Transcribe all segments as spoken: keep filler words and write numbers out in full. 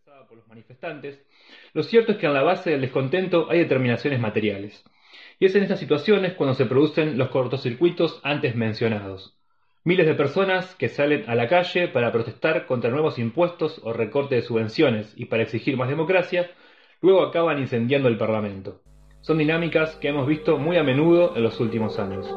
expresada por los manifestantes, lo cierto es que en la base del descontento hay determinaciones materiales. Y es en estas situaciones cuando se producen los cortocircuitos antes mencionados. Miles de personas que salen a la calle para protestar contra nuevos impuestos o recorte de subvenciones y para exigir más democracia, luego acaban incendiando el Parlamento. Son dinámicas que hemos visto muy a menudo en los últimos años.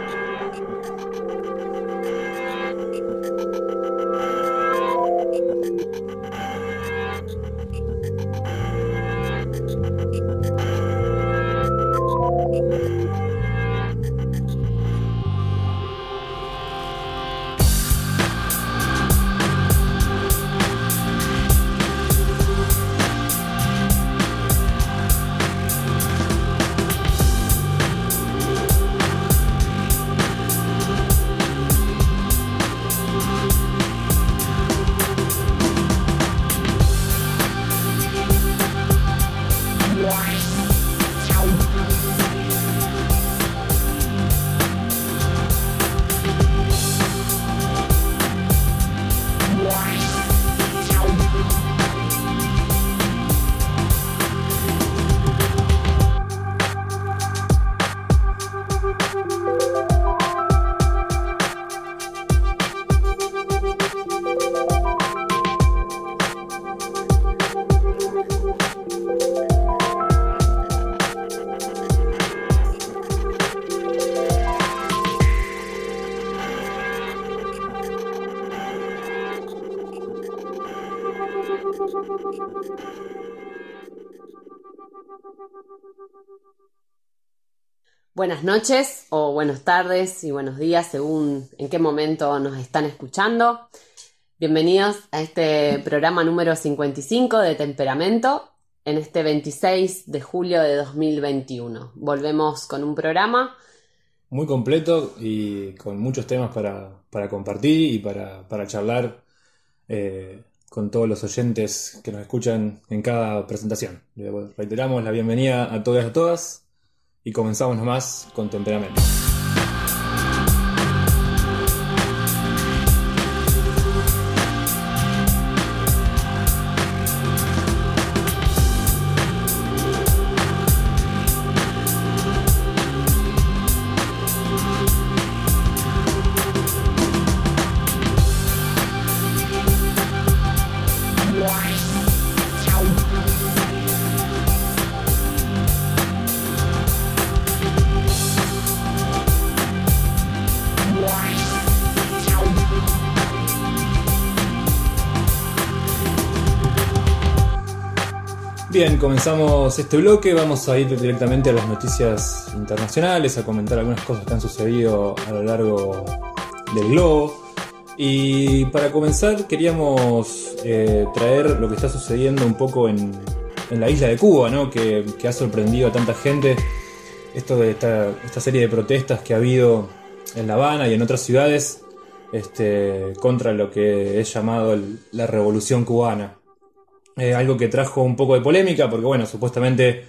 Buenas noches o buenas tardes y buenos días según en qué momento nos están escuchando. Bienvenidos a este programa número cincuenta y cinco de Temperamento en este veintiséis de julio de dos mil veintiuno. Volvemos con un programa muy completo y con muchos temas para, para compartir y para, para charlar eh, con todos los oyentes que nos escuchan en cada presentación. Le reiteramos la bienvenida a todas y a todas. Y comenzamos nomás con Temperamento. Bien, comenzamos este bloque, vamos a ir directamente a las noticias internacionales, a comentar algunas cosas que han sucedido a lo largo del globo. Y para comenzar queríamos eh, traer lo que está sucediendo un poco en, en la isla de Cuba, ¿no? que, que ha sorprendido a tanta gente. Esto de esta, esta serie de protestas que ha habido en La Habana y en otras ciudades este, contra lo que es llamado el, la Revolución Cubana. Eh, algo que trajo un poco de polémica porque, bueno, supuestamente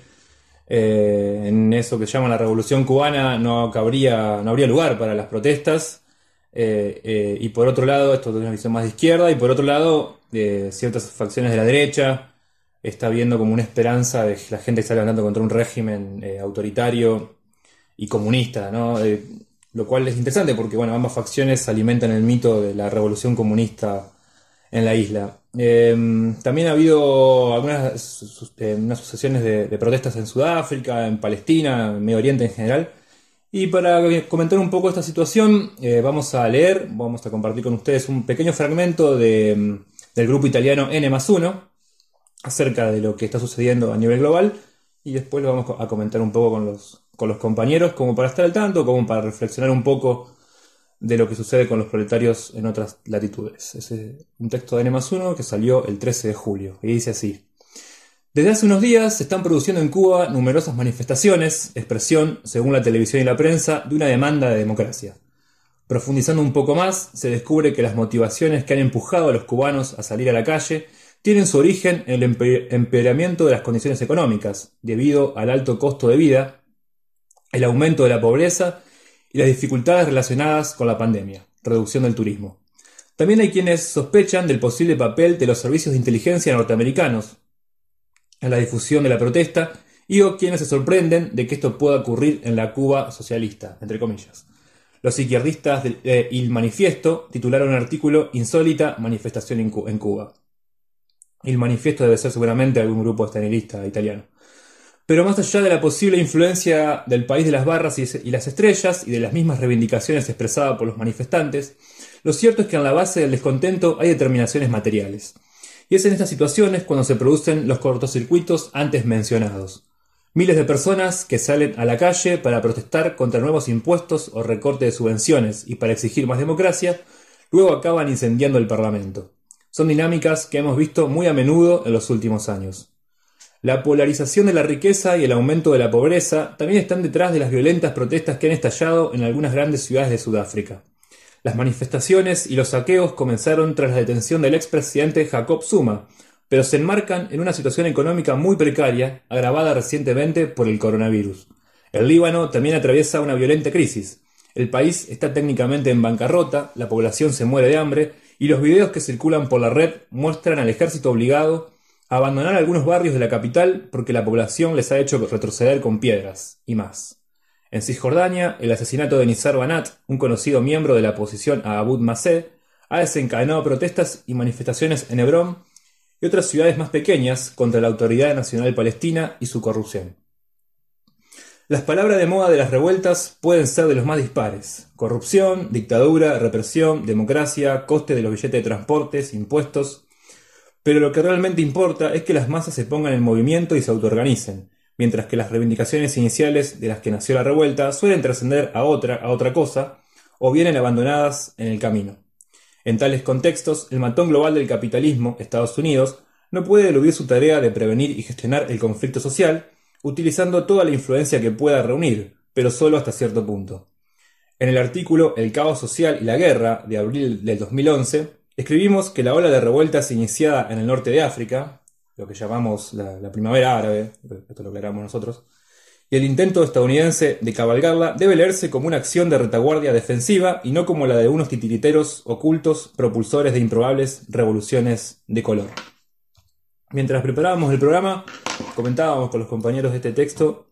eh, en eso que se llama la Revolución Cubana no cabría, no habría lugar para las protestas. Eh, eh, y por otro lado, esto es una visión más de izquierda, y por otro lado, eh, ciertas facciones de la derecha está viendo como una esperanza de que la gente está levantando contra un régimen eh, autoritario y comunista, ¿no? Eh, lo cual es interesante porque, bueno, ambas facciones alimentan el mito de la revolución comunista en la isla. Eh, también ha habido algunas eh, unas sucesiones de, de protestas en Sudáfrica, en Palestina, en Medio Oriente en general. Y para comentar un poco esta situación, eh, vamos a leer, vamos a compartir con ustedes un pequeño fragmento de, del grupo italiano N más uno acerca de lo que está sucediendo a nivel global, y después lo vamos a comentar un poco con los, con los compañeros, como para estar al tanto, como para reflexionar un poco de lo que sucede con los proletarios en otras latitudes. Es un texto de N más uno que salió el trece de julio, y dice así: desde hace unos días se están produciendo en Cuba numerosas manifestaciones, expresión, según la televisión y la prensa, de una demanda de democracia. Profundizando un poco más, se descubre que las motivaciones que han empujado a los cubanos a salir a la calle tienen su origen en el empeoramiento de las condiciones económicas, debido al alto costo de vida, el aumento de la pobreza y las dificultades relacionadas con la pandemia, reducción del turismo. También hay quienes sospechan del posible papel de los servicios de inteligencia norteamericanos en la difusión de la protesta y o quienes se sorprenden de que esto pueda ocurrir en la Cuba socialista, entre comillas. Los izquierdistas del eh, Il Manifiesto titularon un artículo "Insólita manifestación en, Cu- en Cuba". Il Manifiesto debe ser seguramente algún grupo estalinista italiano. Pero más allá de la posible influencia del país de las barras y, y las estrellas y de las mismas reivindicaciones expresadas por los manifestantes, lo cierto es que en la base del descontento hay determinaciones materiales. Y es en estas situaciones cuando se producen los cortocircuitos antes mencionados. Miles de personas que salen a la calle para protestar contra nuevos impuestos o recorte de subvenciones y para exigir más democracia, luego acaban incendiando el Parlamento. Son dinámicas que hemos visto muy a menudo en los últimos años. La polarización de la riqueza y el aumento de la pobreza también están detrás de las violentas protestas que han estallado en algunas grandes ciudades de Sudáfrica. Las manifestaciones y los saqueos comenzaron tras la detención del expresidente Jacob Zuma, pero se enmarcan en una situación económica muy precaria, agravada recientemente por el coronavirus. El Líbano también atraviesa una violenta crisis. El país está técnicamente en bancarrota, la población se muere de hambre, y los videos que circulan por la red muestran al ejército obligado a abandonar algunos barrios de la capital porque la población les ha hecho retroceder con piedras, y más. En Cisjordania, el asesinato de Nizar Banat, un conocido miembro de la oposición a Abu Mazen, ha desencadenado protestas y manifestaciones en Hebrón y otras ciudades más pequeñas contra la Autoridad Nacional Palestina y su corrupción. Las palabras de moda de las revueltas pueden ser de los más dispares: corrupción, dictadura, represión, democracia, coste de los billetes de transportes, impuestos. Pero lo que realmente importa es que las masas se pongan en movimiento y se autoorganicen, mientras que las reivindicaciones iniciales de las que nació la revuelta suelen trascender a otra, a otra cosa, o vienen abandonadas en el camino. En tales contextos, el matón global del capitalismo, Estados Unidos, no puede eludir su tarea de prevenir y gestionar el conflicto social, utilizando toda la influencia que pueda reunir, pero solo hasta cierto punto. En el artículo "El caos social y la guerra", de abril del dos mil once, escribimos que la ola de revueltas iniciada en el norte de África, lo que llamamos la, la primavera árabe, esto lo aclaramos nosotros, y el intento estadounidense de cabalgarla debe leerse como una acción de retaguardia defensiva y no como la de unos titiriteros ocultos propulsores de improbables revoluciones de color. Mientras preparábamos el programa, comentábamos con los compañeros de este texto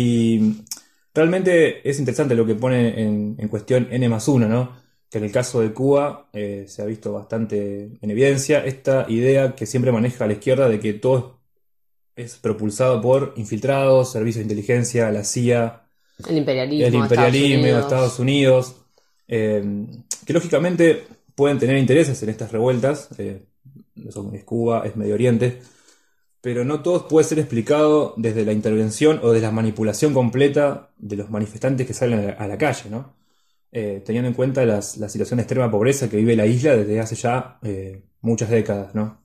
y realmente es interesante lo que pone en, en cuestión N más uno, ¿no? Que en el caso de Cuba eh, se ha visto bastante en evidencia esta idea que siempre maneja la izquierda de que todo es propulsado por infiltrados, servicios de inteligencia, la C I A, el imperialismo, el imperialismo de Estados Unidos, Estados Unidos eh, que lógicamente pueden tener intereses en estas revueltas. Eh, eso es Cuba, es Medio Oriente, pero no todo puede ser explicado desde la intervención o desde la manipulación completa de los manifestantes que salen a la, a la calle, ¿no? Eh, teniendo en cuenta las, la situación de extrema pobreza que vive la isla desde hace ya eh, muchas décadas, ¿no?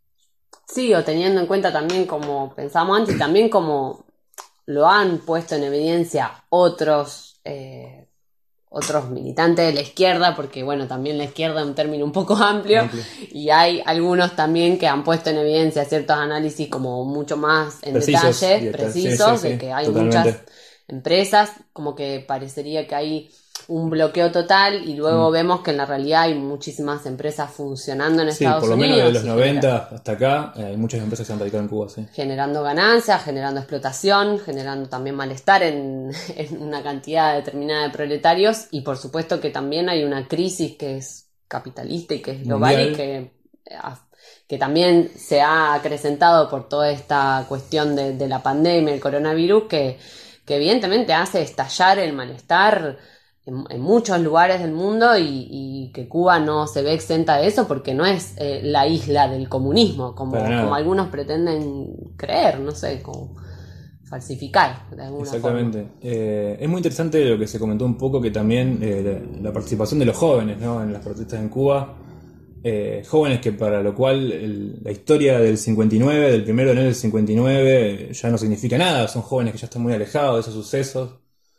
Sí, o teniendo en cuenta también, como pensábamos antes, también como lo han puesto en evidencia otros eh, otros militantes de la izquierda, porque bueno, también la izquierda es un término un poco amplio, Amplio. y hay algunos también que han puesto en evidencia ciertos análisis como mucho más en Precisos, detalle, y- precisos, sí, sí, de sí, que hay totalmente. muchas empresas, como que parecería que hay un bloqueo total y luego Mm. vemos que en la realidad hay muchísimas empresas funcionando en Sí, Estados por lo Unidos. menos de los y noventa hasta acá eh, hay muchas empresas que se han radicado en Cuba, sí. generando ganancias, generando explotación, generando también malestar en, en una cantidad determinada de proletarios, y por supuesto que también hay una crisis que es capitalista y que es global Mundial. y que, que también se ha acrecentado por toda esta cuestión de, de la pandemia, el coronavirus, que, que evidentemente hace estallar el malestar en, en muchos lugares del mundo, y, y que Cuba no se ve exenta de eso porque no es eh, la isla del comunismo, como, Para nada. como algunos pretenden creer, no sé, como falsificar de alguna Exactamente. forma. Eh, es muy interesante lo que se comentó un poco, que también eh, la, la participación de los jóvenes, ¿no? En las protestas en Cuba. Eh, jóvenes que para lo cual el- la historia del cincuenta y nueve, del primero de enero del cincuenta y nueve, ya no significa nada. Son jóvenes que ya están muy alejados de esos sucesos.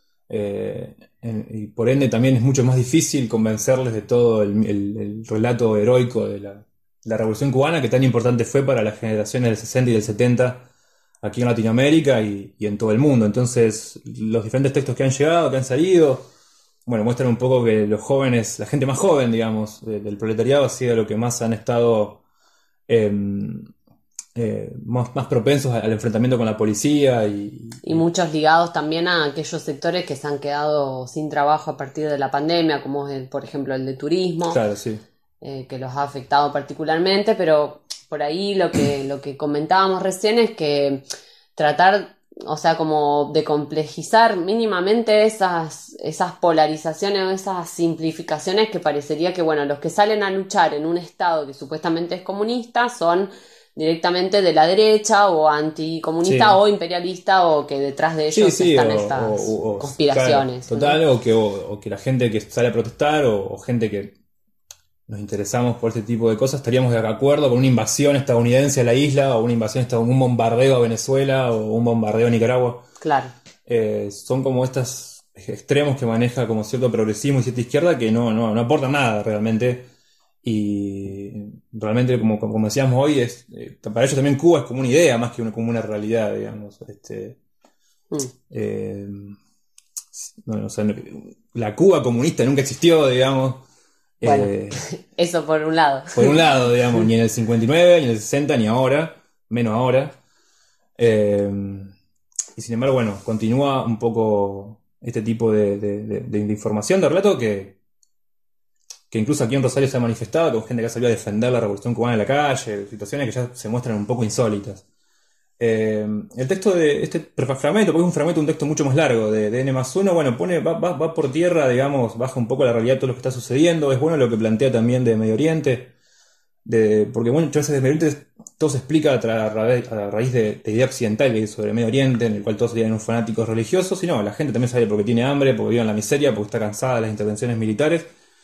Eh, en- y por ende también es mucho más difícil convencerles de todo el, el- el relato heroico de la, la Revolución Cubana, que tan importante fue para las generaciones del sesenta y del setenta aquí en Latinoamérica y, y en todo el mundo. Entonces, los diferentes textos que han llegado, que han salido, bueno, muestran un poco que los jóvenes, la gente más joven, digamos, de, del proletariado, ha sido lo que más han estado eh, eh, más, más propensos al enfrentamiento con la policía y, y muchos ligados también a aquellos sectores que se han quedado sin trabajo a partir de la pandemia, como es, el, por ejemplo, el de turismo, claro, sí. eh, que los ha afectado particularmente, pero por ahí lo que, lo que comentábamos recién es que tratar, o sea, como de complejizar mínimamente esas, esas polarizaciones o esas simplificaciones que parecería que, bueno, los que salen a luchar en un estado que supuestamente es comunista son directamente de la derecha o anticomunista Sí. o imperialista o que detrás de ellos Sí, sí, están o, estas o- o- conspiraciones. claro, total, ¿no? o que, o, o que la gente que sale a protestar o, o gente que nos interesamos por este tipo de cosas estaríamos de acuerdo con una invasión estadounidense a la isla o una invasión estadounidense, un bombardeo a Venezuela o un bombardeo a Nicaragua. Claro. Eh, son como estos extremos que maneja como cierto progresismo y cierta izquierda que no, no, no aportan nada realmente. Y realmente, como, como decíamos hoy, es, eh, para ellos también Cuba es como una idea más que una, como una realidad, digamos. Este, Mm. eh, no, o sea, la Cuba comunista nunca existió, digamos. Bueno, Eh, eso por un lado. por un lado, digamos, ni en el cincuenta y nueve, ni en el sesenta, ni ahora, menos ahora. Eh, y sin embargo, bueno, continúa un poco este tipo de, de, de, de información, de relato que, que incluso aquí en Rosario se ha manifestado con gente que ha salido a defender la revolución cubana en la calle, situaciones que ya se muestran un poco insólitas. Eh, el texto de este fragmento, porque es un fragmento, un texto mucho más largo de, de N más uno, bueno, pone, va, va, va por tierra, digamos, baja un poco la realidad de todo lo que está sucediendo. Es bueno lo que plantea también de Medio Oriente, de, porque bueno, muchas veces de Medio Oriente todo se explica a, tra- a raíz, a raíz de, de idea occidental que hay sobre Medio Oriente, en el cual todos serían unos fanáticos religiosos, y no, la gente también sale porque tiene hambre, porque vive en la miseria, porque está cansada de las intervenciones militares,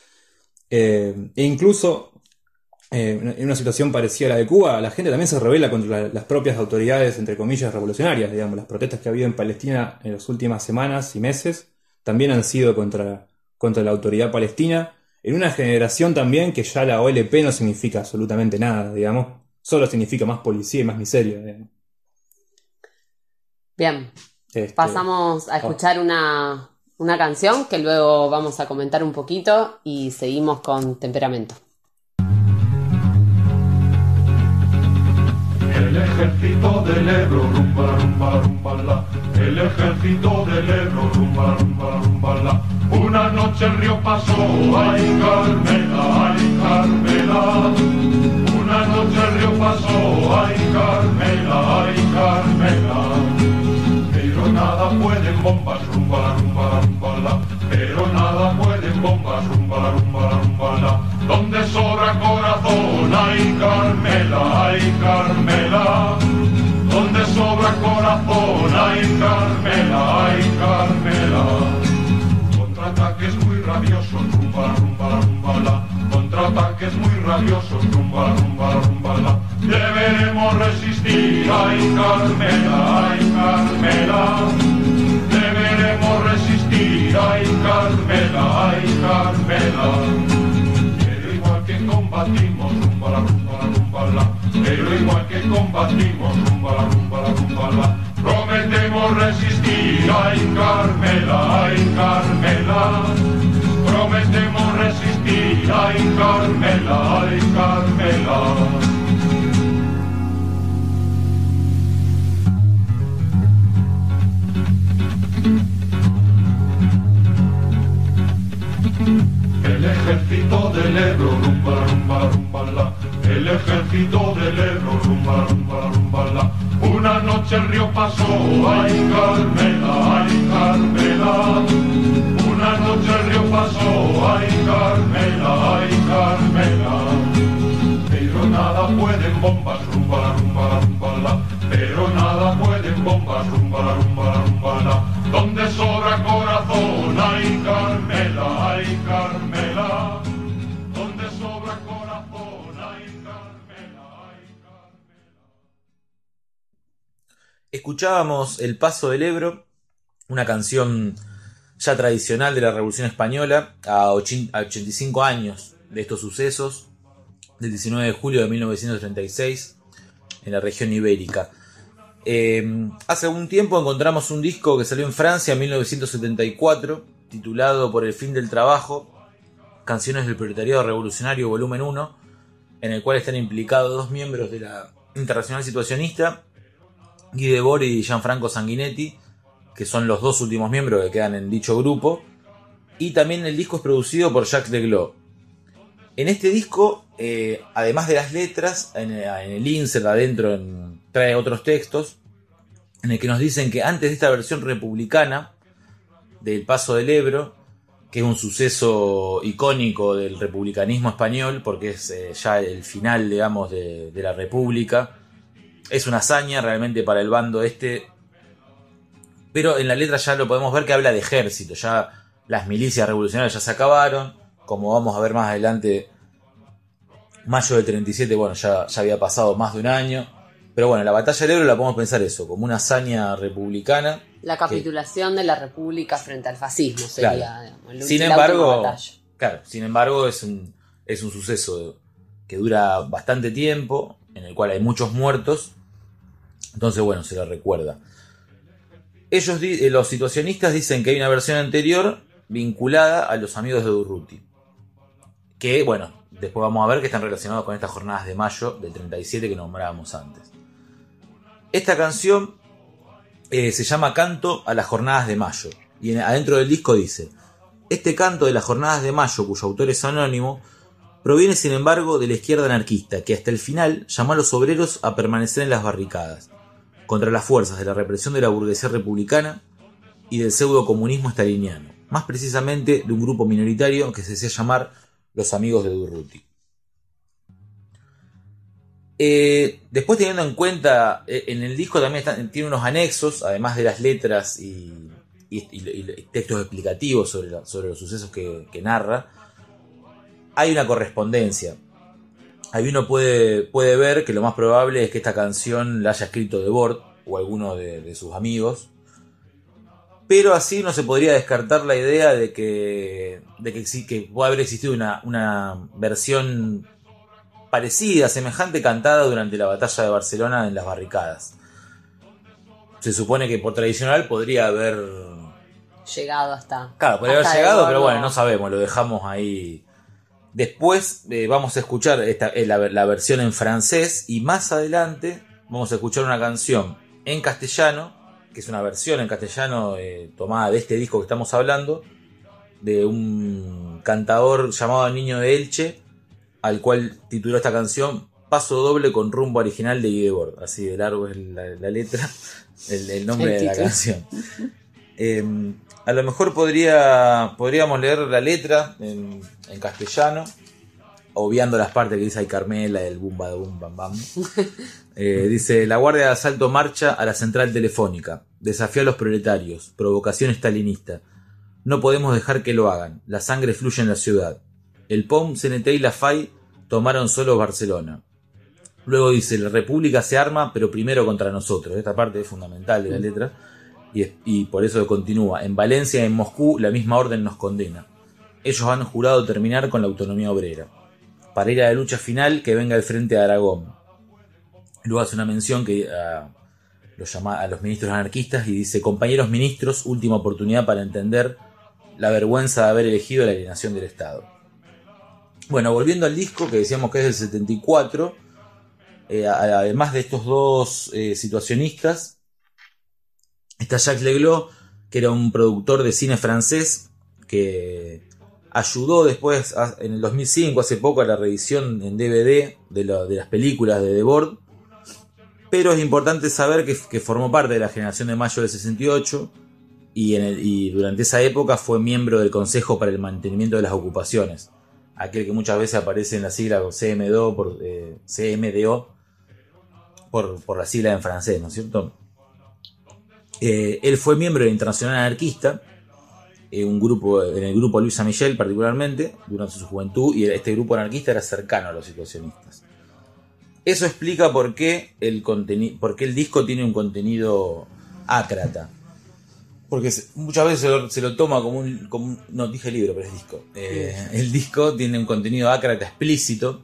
eh, e incluso eh, en una situación parecida a la de Cuba, la gente también se rebela contra la- las propias autoridades, entre comillas, revolucionarias, digamos. Las protestas que ha habido en Palestina en las últimas semanas y meses también han sido contra, contra la autoridad palestina, en una generación también que ya la O L P no significa absolutamente nada, digamos. Solo significa más policía y más miseria, digamos. Bien, Este, pasamos a escuchar una, una canción que luego vamos a comentar un poquito y seguimos con Temperamento. El ejército del Ebro, rumba, rumba, rumba, la. El ejército del Ebro, rumba, rumba, rumba, la. Una noche el río pasó, ay Carmela, ay Carmela. Una noche el río pasó, ay Carmela, ay Carmela. Pero nada pueden bombas, rumba, rumba, rumba, la. Pero nada pueden bombas, rumba, rumba, rumba, la. Donde sobra corazón, ay Carmela, ay Carmela. Donde sobra corazón, ay Carmela, ay Carmela. Contraataques muy rabiosos, rumba, rumba, rumba, la. Contraataques muy rabiosos, rumba, rumba, rumba, la. Deberemos resistir, ay Carmela, ay Carmela. Deberemos resistir, ay Carmela, ay Carmela. Pero igual que combatimos, rumba, la, rumba, la, rumba, la. Pero igual que combatimos, rumba, la, rumba, la, rumba, la. Prometemos resistir, ay Carmela, ay Carmela. Prometemos resistir, ay Carmela, ay Carmela. El ejército del Ebro, rumba, rumba, rumba, la. El ejército del Ebro, rumba, rumba, rumba, la. Una noche el río pasó, ay Carmela, ay Carmela. Una noche el río pasó, ay Carmela, ay Carmela. Pero nada pueden bombas, rumba, rumba, rumba, la. Pero nada pueden bombas, rumba, rumba, rumba, la. Donde sobra corazón, ay Carmela, ay Carmela. Donde sobra corazón, ay Carmela, ay Carmela. Escuchábamos El Paso del Ebro, una canción ya tradicional de la Revolución Española, a ochenta y cinco años de estos sucesos, del diecinueve de julio de mil novecientos treinta y seis, en la región ibérica. Eh, hace algún tiempo encontramos un disco que salió en Francia en mil novecientos setenta y cuatro, titulado Por el fin del trabajo, Canciones del proletariado revolucionario, volumen uno, en el cual están implicados dos miembros de la Internacional Situacionista, Guy Debord y Gianfranco Sanguinetti, que son los dos últimos miembros que quedan en dicho grupo. Y también el disco es producido por Jacques Leglos. En este disco, eh, además de las letras, en, en el insert adentro en, trae otros textos en el que nos dicen que antes de esta versión republicana del Paso del Ebro, que es un suceso icónico del republicanismo español, porque es eh, ya el final, digamos, de, de la República, es una hazaña realmente para el bando este, pero en la letra ya lo podemos ver que habla de ejército, ya las milicias revolucionarias ya se acabaron, como vamos a ver más adelante, mayo del treinta y siete, bueno, ya, ya había pasado más de un año, pero bueno, la batalla del Ebro la podemos pensar eso, como una hazaña republicana. La capitulación que, de la República frente al fascismo sería, claro. digamos, el, sin embargo, claro, sin embargo es un, es un suceso que dura bastante tiempo, en el cual hay muchos muertos, entonces bueno, se lo recuerda. Ellos, los situacionistas, dicen que hay una versión anterior vinculada a los amigos de Durruti, que bueno, después vamos a ver que están relacionados con estas jornadas de mayo del treinta y siete que nombrábamos antes. Esta canción eh, se llama Canto a las Jornadas de Mayo, y en, adentro del disco dice: este canto de las Jornadas de Mayo, cuyo autor es anónimo, proviene sin embargo de la izquierda anarquista, que hasta el final llamó a los obreros a permanecer en las barricadas, contra las fuerzas de la represión de la burguesía republicana y del pseudo-comunismo staliniano, más precisamente de un grupo minoritario que se hacía llamar los amigos de Durruti. Eh, después, teniendo en cuenta, eh, en el disco también está, tiene unos anexos, además de las letras y, y, y, y textos explicativos sobre, la, sobre los sucesos que, que narra, hay una correspondencia. Ahí uno puede, puede ver que lo más probable es que esta canción la haya escrito Debord o alguno de, de sus amigos, pero así no se podría descartar la idea de que, de que, que puede haber existido una, una versión parecida, semejante, cantada durante la batalla de Barcelona en las barricadas. Se supone que por tradicional podría haber llegado hasta... Claro, podría hasta haber llegado, Debord, pero bueno, no sabemos, lo dejamos ahí. Después eh, vamos a escuchar esta, eh, la, la versión en francés, y más adelante vamos a escuchar una canción en castellano, que es una versión en castellano eh, tomada de este disco que estamos hablando, de un cantador llamado Niño de Elche, al cual tituló esta canción Paso doble con rumbo original de Guy Debord. Así de largo es la, la letra, el, el nombre el de la canción. Eh, a lo mejor podría podríamos leer la letra en, en castellano, obviando las partes que dice ay Carmela, el bum ba bum bam bam. Eh, dice: la guardia de asalto marcha a la central telefónica, desafía a los proletarios, provocación estalinista. No podemos dejar que lo hagan, la sangre fluye en la ciudad. El P O M, C N T y la F A I tomaron solo Barcelona. Luego dice: la República se arma, pero primero contra nosotros. Esta parte es fundamental de la letra. Y, y por eso continúa: en Valencia y en Moscú la misma orden nos condena. Ellos han jurado terminar con la autonomía obrera. Para ir a la lucha final, que venga el frente de Aragón. Luego hace una mención que uh, los llama a los ministros anarquistas y dice: compañeros ministros, última oportunidad para entender la vergüenza de haber elegido la alienación del Estado. Bueno, volviendo al disco que decíamos que es del setenta y cuatro, eh, además de estos dos eh, situacionistas, está Jacques Leglos, que era un productor de cine francés que ayudó después, a, en el dos mil cinco, hace poco, a la reedición en D V D de, lo, de las películas de Debord. Pero es importante saber que, que formó parte de la generación de mayo del sesenta y ocho y, en el, y durante esa época fue miembro del Consejo para el Mantenimiento de las Ocupaciones, aquel que muchas veces aparece en la sigla C M D O por, eh, C M D O por, por la sigla en francés, ¿no es cierto? Eh, él fue miembro de la Internacional Anarquista, eh, un grupo, en el grupo Louis Saint-Michel particularmente, durante su juventud, y este grupo anarquista era cercano a los situacionistas. Eso explica por qué el, conteni- por qué el disco tiene un contenido ácrata. Porque se, muchas veces se lo, se lo toma como un, como un... No, dije libro, pero es disco. Eh, el disco tiene un contenido ácrata explícito,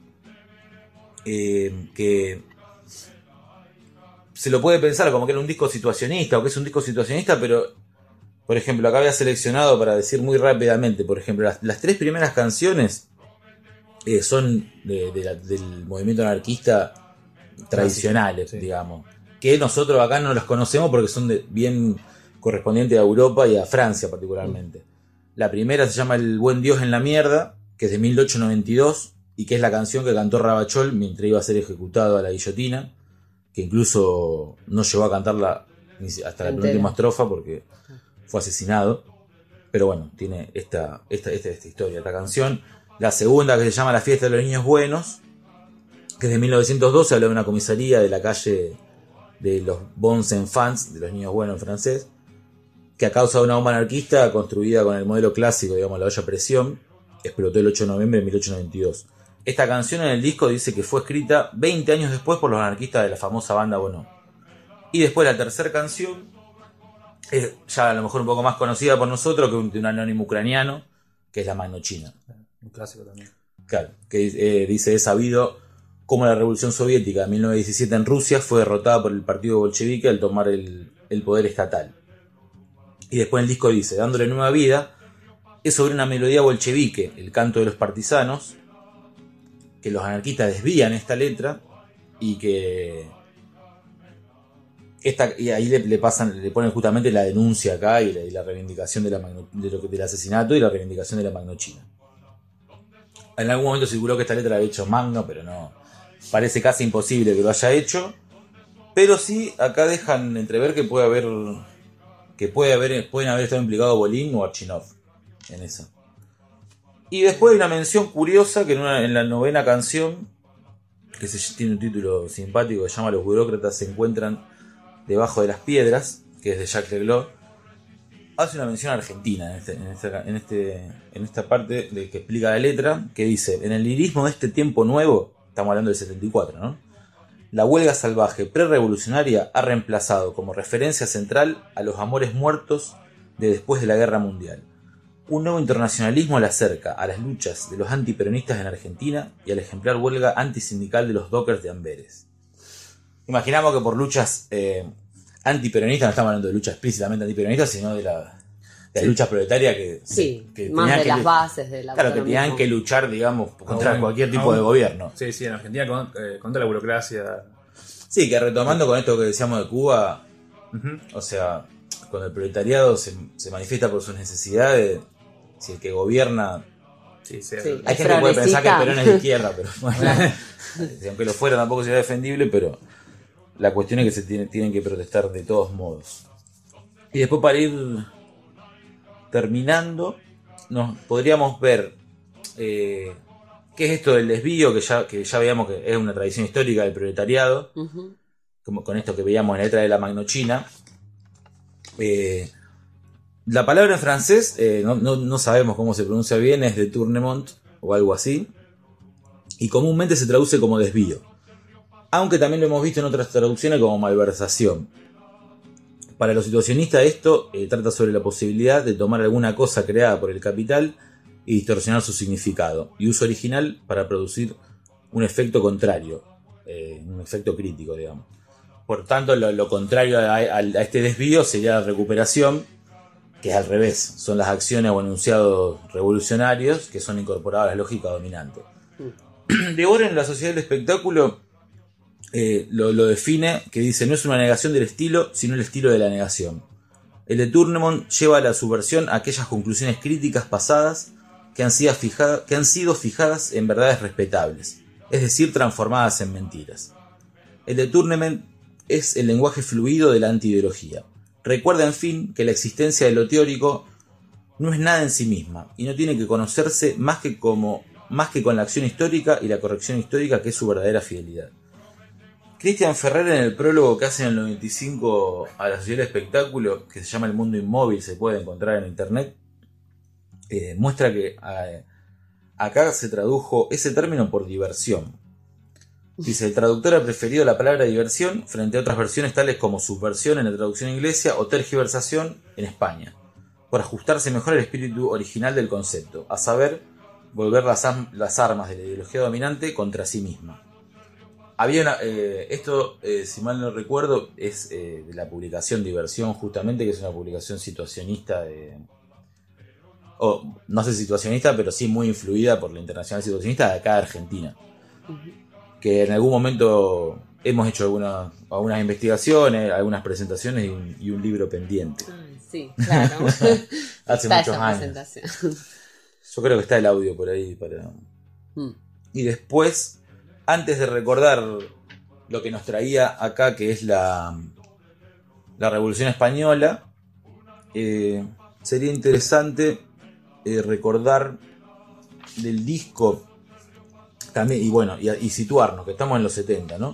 eh, que se lo puede pensar como que era un disco situacionista, o que es un disco situacionista, pero Por ejemplo, acá había seleccionado para decir muy rápidamente, por ejemplo, las, las tres primeras canciones eh, son de, de la, del movimiento anarquista tradicionales, sí, digamos. Que nosotros acá no los conocemos porque son de, bien correspondientes a Europa y a Francia particularmente. Mm. La primera se llama El buen Dios en la mierda, que es de mil ochocientos noventa y dos y que es la canción que cantó Ravachol mientras iba a ser ejecutado a la guillotina, que incluso no llegó a cantarla hasta la penúltima estrofa porque fue asesinado. Pero bueno, tiene esta, esta, esta, esta historia, esta canción. La segunda, que se llama La fiesta de los niños buenos, que es de mil novecientos doce, habla de una comisaría de la calle de los Bons Enfants, de los niños buenos en francés, que a causa de una bomba anarquista construida con el modelo clásico, digamos, la olla a presión, explotó el ocho de noviembre de mil ochocientos noventa y dos. Esta canción en el disco dice que fue escrita veinte años después por los anarquistas de la famosa banda Bono. Y después la tercera canción, es ya a lo mejor un poco más conocida por nosotros, que un, de un anónimo ucraniano, que es la Magnochina. Un clásico también. Claro, que eh, dice, es sabido cómo la revolución soviética de mil novecientos diecisiete en Rusia fue derrotada por el partido bolchevique al tomar el, el poder estatal. Y después el disco dice, dándole nueva vida, es sobre una melodía bolchevique, el canto de los partisanos, que los anarquistas desvían esta letra y que esta, y ahí le, le pasan, le ponen justamente la denuncia acá y la, y la reivindicación de la magno, de lo que, del asesinato y la reivindicación de la Magnochina. En algún momento circuló que esta letra la había hecho Magno, pero no, parece casi imposible que lo haya hecho. Pero sí, acá dejan entrever que puede haber, que puede haber, pueden haber estado implicados Bolín o Archinov en eso. Y después hay una mención curiosa que en, una, en la novena canción, que se, tiene un título simpático que se llama Los burócratas se encuentran debajo de las piedras, que es de Jacques Leglot, hace una mención a Argentina en, este, en, esta, en, este, en esta parte de que explica la letra, que dice, en el lirismo de este tiempo nuevo, estamos hablando del setenta y cuatro, ¿no? La huelga salvaje prerevolucionaria ha reemplazado como referencia central a los amores muertos de después de la Guerra Mundial. Un nuevo internacionalismo la acerca a las luchas de los antiperonistas en Argentina y al ejemplar huelga antisindical de los dockers de Amberes. Imaginamos que por luchas eh, antiperonistas, no estamos hablando de luchas explícitamente antiperonistas, sino de la, de la sí. lucha proletaria que, sí, que más de que, las bases de la claro, que tenían que luchar, digamos, contra aún, cualquier tipo aún, de gobierno. Sí, sí, en Argentina con, eh, contra la burocracia. Sí, que retomando con esto que decíamos de Cuba, uh-huh. o sea, cuando el proletariado se, se manifiesta por sus necesidades, si el que gobierna... Sí, sí, sí, hay gente que puede pensar que el Perón es de izquierda, pero bueno, aunque lo fuera tampoco sería defendible, pero la cuestión es que se tiene, tienen que protestar de todos modos. Y después, para ir terminando, nos podríamos ver eh, qué es esto del desvío, que ya, que ya veíamos que es una tradición histórica del proletariado, uh-huh. como con esto que veíamos en la letra de la Magnochina. Eh, la palabra en francés, eh, no, no, no sabemos cómo se pronuncia bien, es de tournement o algo así, y comúnmente se traduce como desvío, aunque también lo hemos visto en otras traducciones como malversación. Para los situacionistas esto eh, trata sobre la posibilidad de tomar alguna cosa creada por el capital y distorsionar su significado y uso original para producir un efecto contrario, eh, un efecto crítico, digamos. Por tanto, lo, lo contrario a, a, a este desvío sería la recuperación, que es al revés, son las acciones o enunciados revolucionarios que son incorporados a la lógica dominante. De Boer en la sociedad del espectáculo eh, lo, lo define, que dice, no es una negación del estilo, sino el estilo de la negación. El de Tournemont lleva a la subversión a aquellas conclusiones críticas pasadas que han sido fijadas, que han sido fijadas en verdades respetables, es decir, transformadas en mentiras. El de Tournemont es el lenguaje fluido de la antiideología. Recuerda, en fin, que la existencia de lo teórico no es nada en sí misma y no tiene que conocerse más que, como, más que con la acción histórica y la corrección histórica, que es su verdadera fidelidad. Cristian Ferrer, en el prólogo que hace en el noventa y cinco a la sociedad del espectáculo, que se llama El mundo inmóvil, se puede encontrar en internet, eh, muestra que eh, acá se tradujo ese término por diversión. Dice, el traductor ha preferido la palabra diversión frente a otras versiones tales como subversión en la traducción inglesa o tergiversación en España, por ajustarse mejor al espíritu original del concepto, a saber, volver las, las armas de la ideología dominante contra sí misma. había una, eh, esto, eh, si mal no recuerdo, es eh, de la publicación Diversión, justamente, que es una publicación situacionista de... O, no sé situacionista, pero sí muy influida por la Internacional Situacionista de acá de Argentina. Uh-huh. Que en algún momento hemos hecho algunas, algunas investigaciones, algunas presentaciones y un, y un libro pendiente. Ay, sí, claro. Hace está muchos esa años. presentación. Yo creo que está el audio por ahí para... Mm. Y después, antes de recordar lo que nos traía acá, que es la, la Revolución Española, eh, sería interesante eh, recordar del disco también, y bueno, y, y situarnos, que estamos en los setenta, ¿no?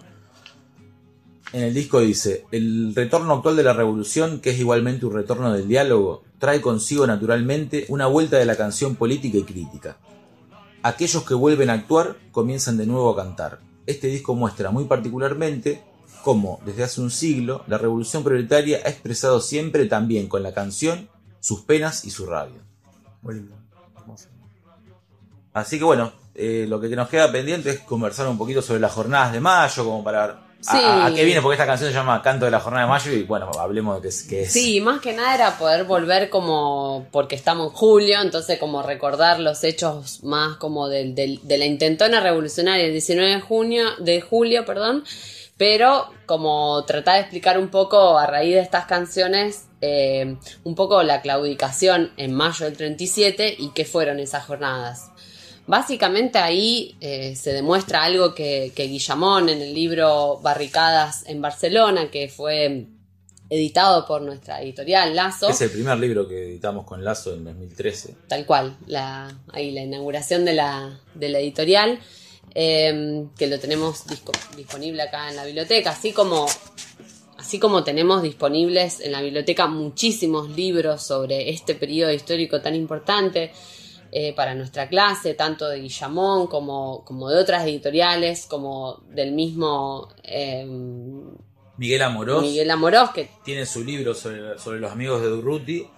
En el disco dice: el retorno actual de la revolución, que es igualmente un retorno del diálogo, trae consigo naturalmente una vuelta de la canción política y crítica. Aquellos que vuelven a actuar comienzan de nuevo a cantar. Este disco muestra muy particularmente cómo, desde hace un siglo, la revolución proletaria ha expresado siempre también con la canción sus penas y su rabia. Muy lindo. Hermoso. Así que bueno, eh, lo que nos queda pendiente es conversar un poquito sobre las jornadas de mayo, como para... Sí. A, a qué viene, porque esta canción se llama Canto de la Jornada de Mayo y bueno, hablemos de qué es. Qué es. Sí, más que nada era poder volver como, porque estamos en julio, entonces como recordar los hechos más como del, del, de la intentona revolucionaria el diecinueve de junio, de julio, perdón, pero como tratar de explicar un poco a raíz de estas canciones, eh, un poco la claudicación en mayo del treinta y siete y qué fueron esas jornadas. Básicamente ahí eh, se demuestra algo que, que Guillamón en el libro Barricadas en Barcelona, que fue editado por nuestra editorial Lazo. Es el primer libro que editamos con Lazo en dos mil trece. Tal cual, la, ahí la inauguración de la, de la editorial, eh, que lo tenemos disco, disponible acá en la biblioteca, así como, así como tenemos disponibles en la biblioteca muchísimos libros sobre este periodo histórico tan importante. Eh, para nuestra clase, tanto de Guillamón como, como de otras editoriales, como del mismo eh, Miguel Amorós. Miguel Amorós, que tiene su libro sobre, sobre los amigos de Durruti.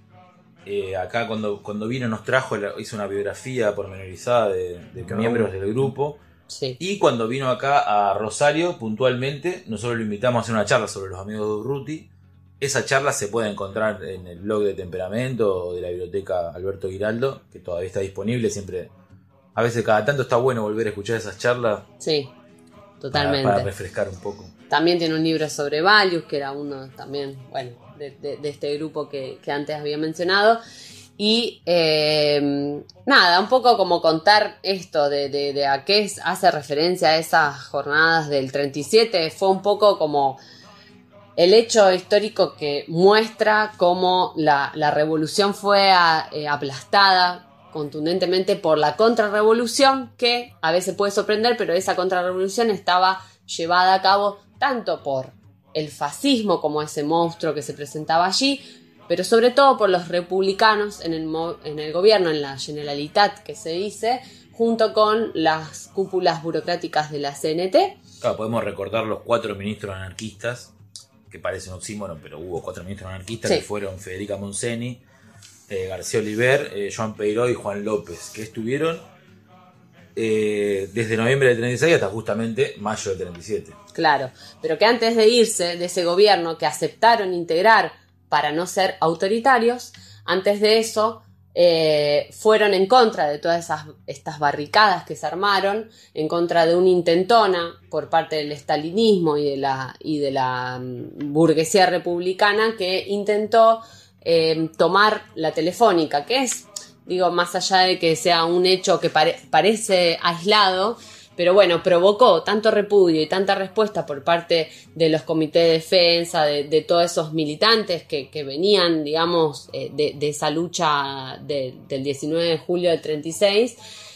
Eh, acá cuando, cuando vino nos trajo, hizo una biografía pormenorizada de, de Cada miembros uno. del grupo. sí. Y cuando vino acá a Rosario, puntualmente, nosotros lo invitamos a hacer una charla sobre los amigos de Durruti. Esa charla se puede encontrar en el blog de Temperamento o de la biblioteca Alberto Giraldo, que todavía está disponible. Siempre, a veces cada tanto está bueno volver a escuchar esas charlas. Sí, para, totalmente. para refrescar un poco. También tiene un libro sobre Valius, que era uno también, bueno, de, de, de este grupo que, que antes había mencionado. Y eh, nada, un poco como contar esto de, de, de a qué hace referencia a esas jornadas del treinta y siete. Fue un poco como el hecho histórico que muestra cómo la, la revolución fue a, eh, aplastada contundentemente por la contrarrevolución, que a veces puede sorprender, pero esa contrarrevolución estaba llevada a cabo tanto por el fascismo como ese monstruo que se presentaba allí, pero sobre todo por los republicanos en el, en el gobierno, en la Generalitat que se dice, junto con las cúpulas burocráticas de la C N T. Claro, podemos recordar los cuatro ministros anarquistas, que parece un oxímoron, pero hubo cuatro ministros anarquistas, sí. que fueron Federica Montseny, eh, García Oliver, eh, Joan Peiró y Juan López, que estuvieron eh, desde noviembre del treinta y seis hasta justamente mayo del treinta y siete. Claro, pero que antes de irse de ese gobierno que aceptaron integrar para no ser autoritarios, antes de eso eh, fueron en contra de todas esas, estas barricadas que se armaron, en contra de una intentona por parte del estalinismo y de la, y de la um, burguesía republicana que intentó eh, tomar la Telefónica, que es, digo, más allá de que sea un hecho que pare- parece aislado, pero bueno, provocó tanto repudio y tanta respuesta por parte de los comités de defensa, de, de todos esos militantes que, que venían, digamos, eh, de, de esa lucha de, del diecinueve de julio del treinta y seis,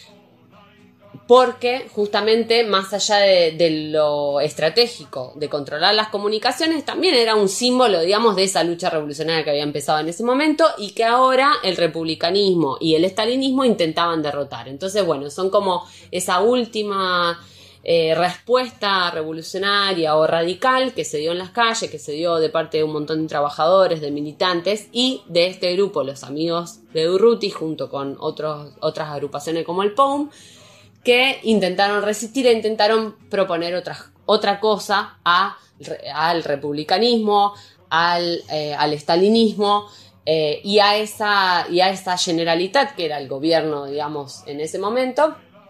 porque justamente más allá de, de lo estratégico de controlar las comunicaciones, también era un símbolo, digamos, de esa lucha revolucionaria que había empezado en ese momento y que ahora el republicanismo y el estalinismo intentaban derrotar. Entonces, bueno, son como esa última eh, respuesta revolucionaria o radical que se dio en las calles, que se dio de parte de un montón de trabajadores, de militantes y de este grupo, los amigos de Durruti, junto con otros, otras agrupaciones como el P O U M, que intentaron resistir e intentaron proponer otra, otra cosa a, al republicanismo, al, eh, al estalinismo eh, y, a esa, y a esa Generalitat, que era el gobierno, digamos, en ese momento.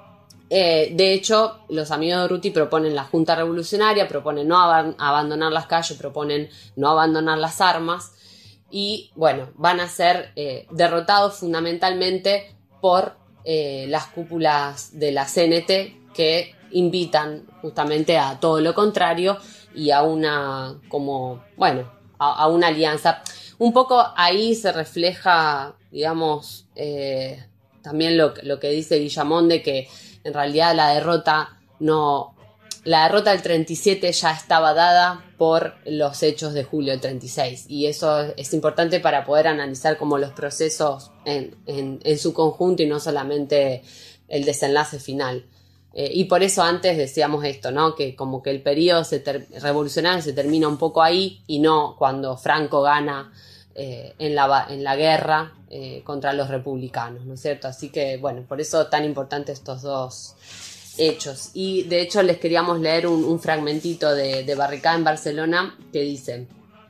Eh, de hecho, los amigos de Urruti proponen la Junta Revolucionaria, proponen no ab- abandonar las calles, proponen no abandonar las armas y, bueno, van a ser eh, derrotados fundamentalmente por eh, las cúpulas de la C N T, que invitan justamente a todo lo contrario y a una, como, bueno, a, a una alianza. Un poco ahí se refleja, digamos, eh, también lo, lo que dice Guillamón, de que en realidad la derrota no, la derrota del treinta y siete ya estaba dada por los hechos de julio del treinta y seis, y eso es importante para poder analizar como los procesos en, en, en su conjunto y no solamente el desenlace final. Eh, y por eso antes decíamos esto, ¿no? Que como que el periodo se ter- revolucionario se termina un poco ahí y no cuando Franco gana eh, en, la, en la guerra eh, contra los republicanos, ¿no es cierto? Así que, bueno, por eso tan importantes estos dos hechos. Y de hecho les queríamos leer un, un fragmentito de, de Barricada en Barcelona que dice: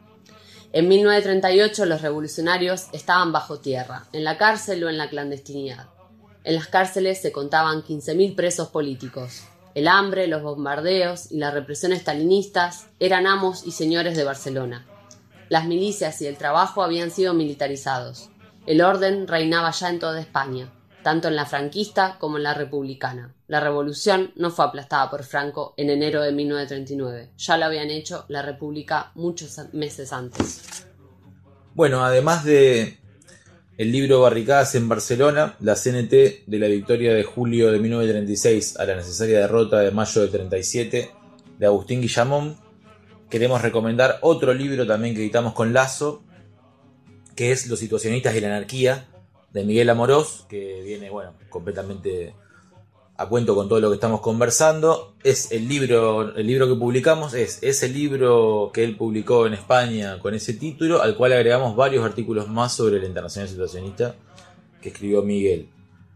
en mil novecientos treinta y ocho los revolucionarios estaban bajo tierra, en la cárcel o en la clandestinidad. En las cárceles se contaban quince mil presos políticos. El hambre, los bombardeos y la represión estalinistas eran amos y señores de Barcelona. Las milicias y el trabajo habían sido militarizados. El orden reinaba ya en toda España, tanto en la franquista como en la republicana. La revolución no fue aplastada por Franco en enero de mil novecientos treinta y nueve. Ya lo habían hecho la República muchos meses antes. Bueno, además de el libro Barricadas en Barcelona, la C N T, de la victoria de julio de mil novecientos treinta y seis a la necesaria derrota de mayo de treinta y siete, de Agustín Guillamón, queremos recomendar otro libro también que editamos con Lazo, que es Los situacionistas y la anarquía, de Miguel Amorós, que viene, bueno, completamente a cuento con todo lo que estamos conversando. Es el libro, el libro que publicamos, es ese libro que él publicó en España con ese título, al cual agregamos varios artículos más sobre la Internacional Situacionista que escribió Miguel.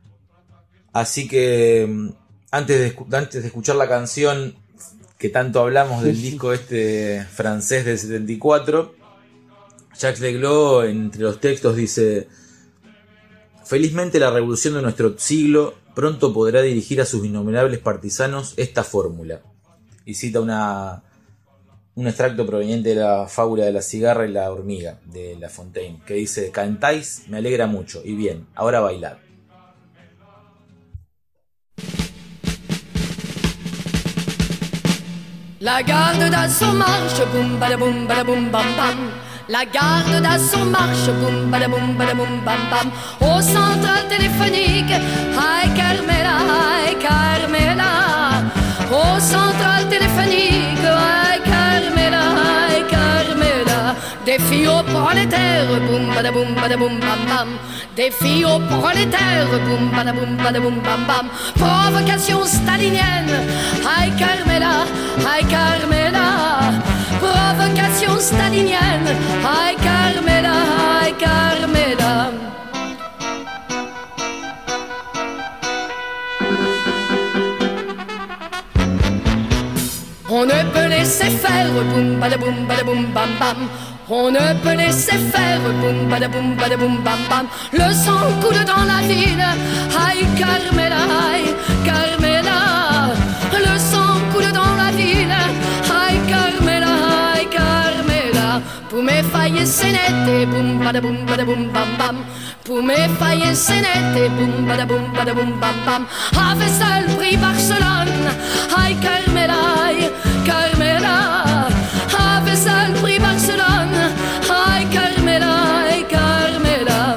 Así que antes de, antes de escuchar la canción que tanto hablamos del disco este francés del setenta y cuatro, Jacques Legros entre los textos dice: felizmente la revolución de nuestro siglo pronto podrá dirigir a sus innumerables partisanos esta fórmula. Y cita una, un extracto proveniente de la fábula de la cigarra y la hormiga, de La Fontaine, que dice: cantáis, me alegra mucho, y bien, ahora bailad. La garde d'assaut marche, boum badaboum badaboum bam bam. La garde d'assaut marche, boum badaboum badaboum bam bam. Au central téléphonique, hi Carmela, hi Carmela. Au central téléphonique, hi Carmela, hi Carmela. Des filles aux prolétaires, boum badaboum badaboum bam bam. Des filles aux prolétaires, boum badaboum badaboum bam bam. Provocation stalinienne, hi Carmela, hi Carmela. Provocation stalinienne, hi Carmela, hi Carmela. On ne peut laisser faire, boum badaboum badaboum bam bam. On ne peut laisser faire, boum badaboum badaboum bam bam. Le sang coule dans la ville, hi Carmela, hi Carmela. Le sang coule dans la ville, hi Carmela, hi Carmela. Pour mes failles sénètes, boum badaboum badaboum bam bam. Pour mes failles sénètes, boum badaboum badaboum bam bam. Avait seul pris Barcelone, hi Carmela, hi Carmela. Avait seul pris Barcelone, hi Carmela, hi Carmela.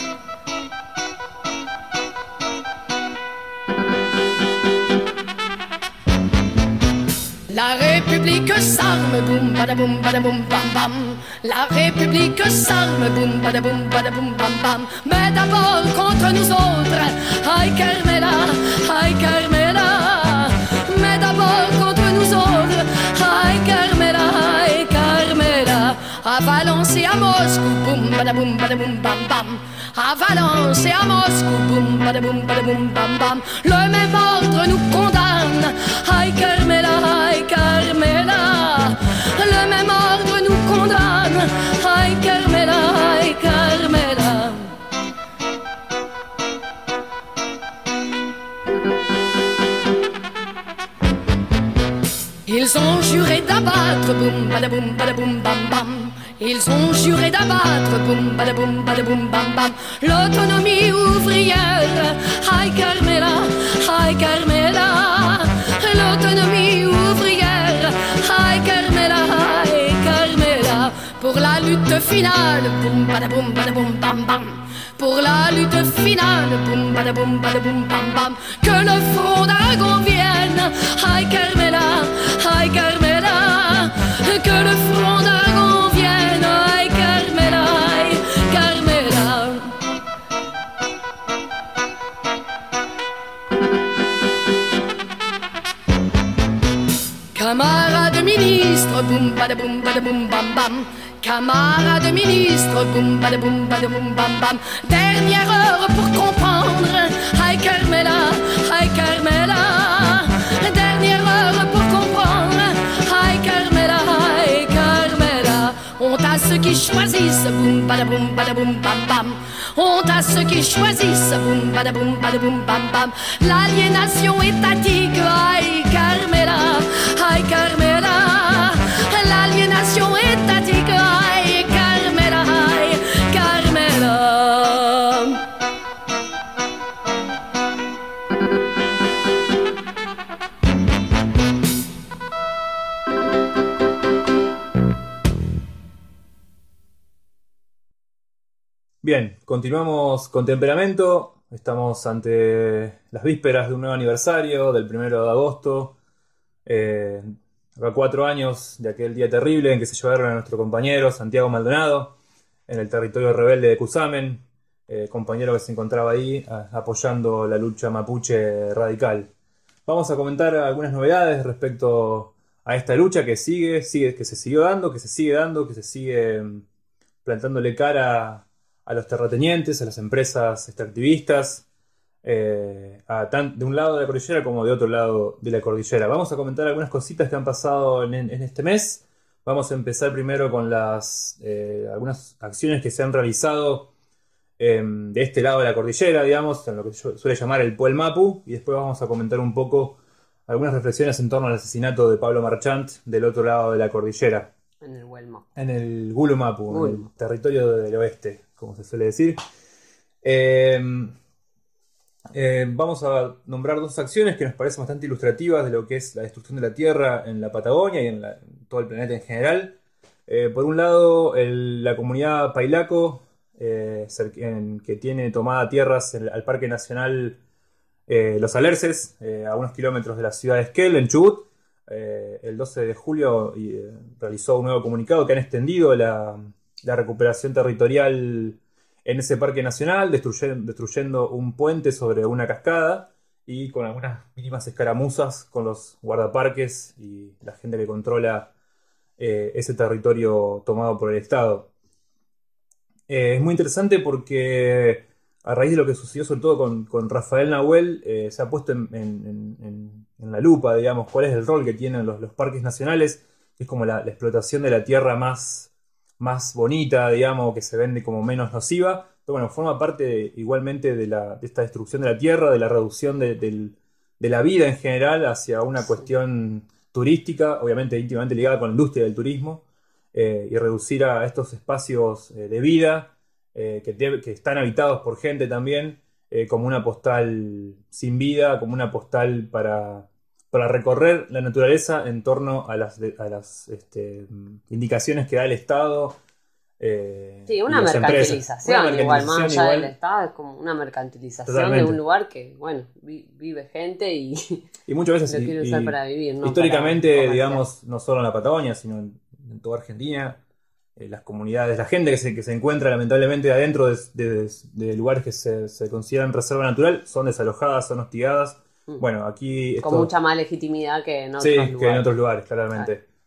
La République s'arme, boum badaboum badaboum bam bam. La République s'arme, boum badaboum badaboum bam bam. Mais d'abord contre nous autres, hi Carmela, hi Carmela. Mais d'abord contre nous autres, hi Carmela, hi Carmela. À Valence et à Moscou, boum badaboum badaboum bam bam. À Valence et à Moscou, boum badaboum badaboum bam bam. Le même ordre nous condamne. Aïe Carmela, aïe Carmela. Le même ordre nous condamne. Aïe Carmela, aïe Carmela. Ils ont juré d'abattre, boum badaboum badaboum bam bam. Ils ont juré d'abattre, boum badaboum badaboum bam bam. L'autonomie ouvrière, aïe Carmela, aïe Carmela. L'autonomie ouvrière, aïe Carmela, aïe Carmela. Pour la lutte finale, boum badaboum badaboum bam bam. Pour la lutte finale, boum badaboum badaboum bam bam. Que le front d'Aragon vienne, aïe Carmela, aïe Carmela. Que le front d'Aragon vienne, aïe Carmela, aïe Carmela. Camarades ministres, boum badaboum badaboum bam bam. Camarades ministres, boum badaboum badaboum bam bam. Dernière heure pour comprendre, aïe Carmela, aïe Carmela. Dernière heure pour comprendre, aïe Carmela, aïe Carmela. Honte à ceux qui choisissent, boum badaboum badaboum bam bam. Honte à ceux qui choisissent, boum badaboum badaboum bam bam. L'aliénation étatique, aïe Carmela, aïe Carmela. L'aliénation étatique, aïe Carmela, aïe Carmela. Bien, continuamos con Temperamento. Estamos ante las vísperas de un nuevo aniversario, del primero de agosto. Eh, acá cuatro años de aquel día terrible en que se llevaron a nuestro compañero Santiago Maldonado en el territorio rebelde de Cusamen, eh, compañero que se encontraba ahí a, apoyando la lucha mapuche radical. Vamos a comentar algunas novedades respecto a esta lucha que sigue, sigue que se siguió dando, que se sigue dando, que se sigue mm, plantándole cara a los terratenientes, a las empresas extractivistas, eh, a tan, de un lado de la cordillera como de otro lado de la cordillera. Vamos a comentar algunas cositas que han pasado en, en este mes. Vamos a empezar primero con las eh, algunas acciones que se han realizado eh, de este lado de la cordillera, digamos, en lo que se suele llamar el Puel Mapu, y después vamos a comentar un poco algunas reflexiones en torno al asesinato de Pablo Marchant del otro lado de la cordillera. En el Huelmo. En el Gulu Mapu, Gulu. en el territorio del oeste, como se suele decir. Eh, eh, vamos a nombrar dos acciones que nos parecen bastante ilustrativas de lo que es la destrucción de la tierra en la Patagonia y en, la, en todo el planeta en general. Eh, por un lado, el- la comunidad Pailaco, eh, cer- en- que tiene tomada tierras en- al Parque Nacional eh, Los Alerces, eh, a unos kilómetros de la ciudad de Esquel, en Chubut. Eh, el doce de julio y, eh, realizó un nuevo comunicado que han extendido la, la recuperación territorial en ese parque nacional, destruyen- destruyendo un puente sobre una cascada y con algunas mínimas escaramuzas con los guardaparques y la gente que controla eh, ese territorio tomado por el Estado. Eh, es muy interesante porque a raíz de lo que sucedió sobre todo con, con Rafael Nahuel, eh, se ha puesto en, en- en- en- en la lupa, digamos, cuál es el rol que tienen los, los parques nacionales, que es como la, la explotación de la tierra más, más bonita, digamos, que se vende como menos nociva, pero bueno, forma parte igualmente de, la, de esta destrucción de la tierra, de la reducción de, del- de la vida en general hacia una Sí. cuestión turística, obviamente íntimamente ligada con la industria del turismo, eh, y reducir a estos espacios eh, de vida eh, que, debe- que están habitados por gente también, eh, como una postal sin vida, como una postal para, para recorrer la naturaleza en torno a las, de- a las este, mm, indicaciones que da el Estado eh, Sí, y una las empresas. mercantilización, Una igual, más mercantilización allá igual, del Estado, es como una mercantilización de totalmente. un lugar que, bueno, vi- vive gente y Y muchas veces, lo y- quiere usar y para vivir, no para históricamente, comerciar. digamos, no solo en la Patagonia, sino en, en toda Argentina, eh, las comunidades, la gente que se, que se encuentra lamentablemente adentro de, de- de lugares que se, se consideran reserva natural, son desalojadas, son hostigadas. Mm. Bueno, aquí Con esto, mucha más legitimidad que en otros sí, lugares. que en otros lugares, claramente.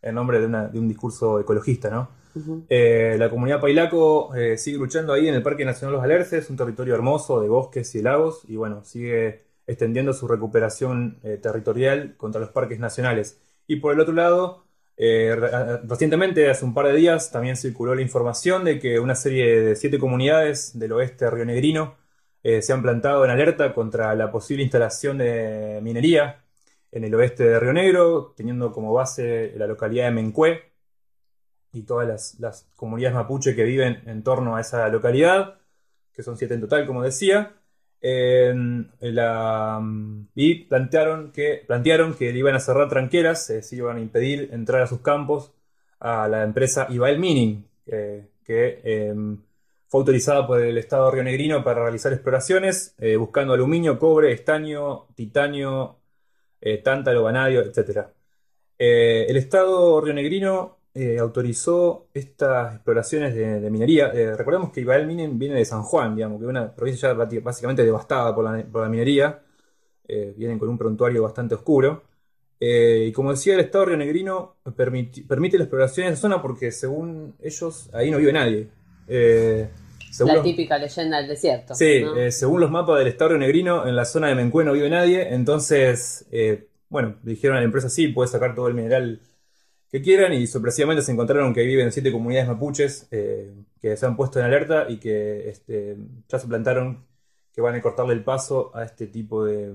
en nombre de, una, de un discurso ecologista, ¿no? Ujú. Eh, la comunidad Pailaco eh, sigue luchando ahí en el Parque Nacional Los Alerces, un territorio hermoso de bosques y de lagos, y bueno, sigue extendiendo su recuperación eh, territorial contra los parques nacionales. Y por el otro lado, eh, re- recientemente, hace un par de días, también circuló la información de que una serie de siete comunidades del oeste rionegrino eh, se han plantado en alerta contra la posible instalación de minería en el oeste de Río Negro, teniendo como base la localidad de Mencue y todas las, las comunidades mapuche que viven en torno a esa localidad, que son siete en total, como decía. Eh, la- y plantearon que, plantearon que le iban a cerrar tranqueras, eh, se iban a impedir entrar a sus campos a la empresa Ibael Mining, eh, que eh, fue autorizada por el Estado rionegrino para realizar exploraciones, eh, buscando aluminio, cobre, estaño, titanio, eh, tántalo, vanadio, etcétera. Eh, el Estado rionegrino eh, autorizó estas exploraciones de, de minería. Eh, recordemos que Ibael Mining viene de San Juan, digamos, que es una provincia ya bati- básicamente devastada por la, por la minería. Eh, vienen con un prontuario bastante oscuro. Eh, y como decía, el Estado rionegrino permiti- permite la exploración en esa zona porque, según ellos, ahí no vive nadie. Eh, según La los- típica leyenda del desierto. Sí, ¿no? eh, según los mapas del Estado rionegrino, en la zona de Mencue no vive nadie, entonces, eh, bueno, dijeron a la empresa sí, puede sacar todo el mineral que quieran, y sorpresivamente se encontraron que viven siete comunidades mapuches eh, que se han puesto en alerta y que este, ya se plantaron que van a cortarle el paso a este tipo de,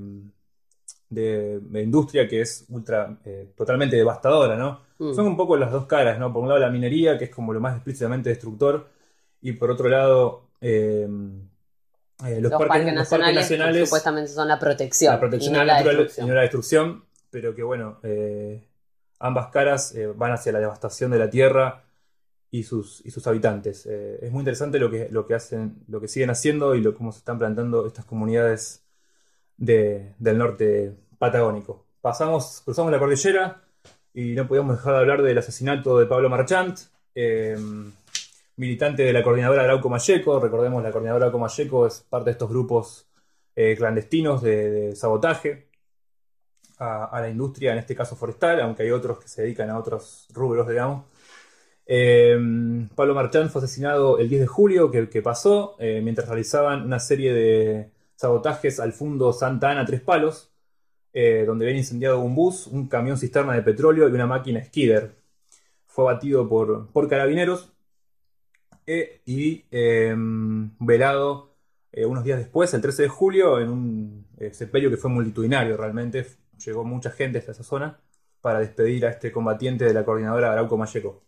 de- de industria que es ultra, eh, totalmente devastadora, ¿no? Mm. Son un poco las dos caras, ¿no? Por un lado la minería, que es como lo más explícitamente destructor, y por otro lado... eh, eh, los, Los parques, parques los parques nacionales, nacionales, supuestamente son la protección, la protección y no de la la naturaleza y destrucción. no la destrucción, pero que bueno, eh, ambas caras eh, van hacia la devastación de la tierra y sus, y sus habitantes. Eh, es muy interesante lo que, lo que hacen, lo que siguen haciendo y lo, cómo se están plantando estas comunidades de- del norte patagónico. Pasamos, cruzamos la cordillera y no podíamos dejar de hablar del asesinato de Pablo Marchant, eh, militante de la coordinadora Arauco Mayeco. Recordemos, la coordinadora Arauco Mayeco es parte de estos grupos eh, clandestinos de, de sabotaje a, a la industria, en este caso forestal, aunque hay otros que se dedican a otros rubros, digamos. Eh, Pablo Marchant fue asesinado el diez de julio, que, que pasó, eh, mientras realizaban una serie de sabotajes al Fundo Santa Ana Tres Palos, eh, donde habían incendiado un bus, un camión cisterna de petróleo y una máquina skidder. Fue abatido por, por carabineros eh, y eh, velado eh, unos días después, el trece de julio, en un eh, sepelio que fue multitudinario realmente. Llegó mucha gente hasta esa zona para despedir a este combatiente de la coordinadora Arauco Mayeco.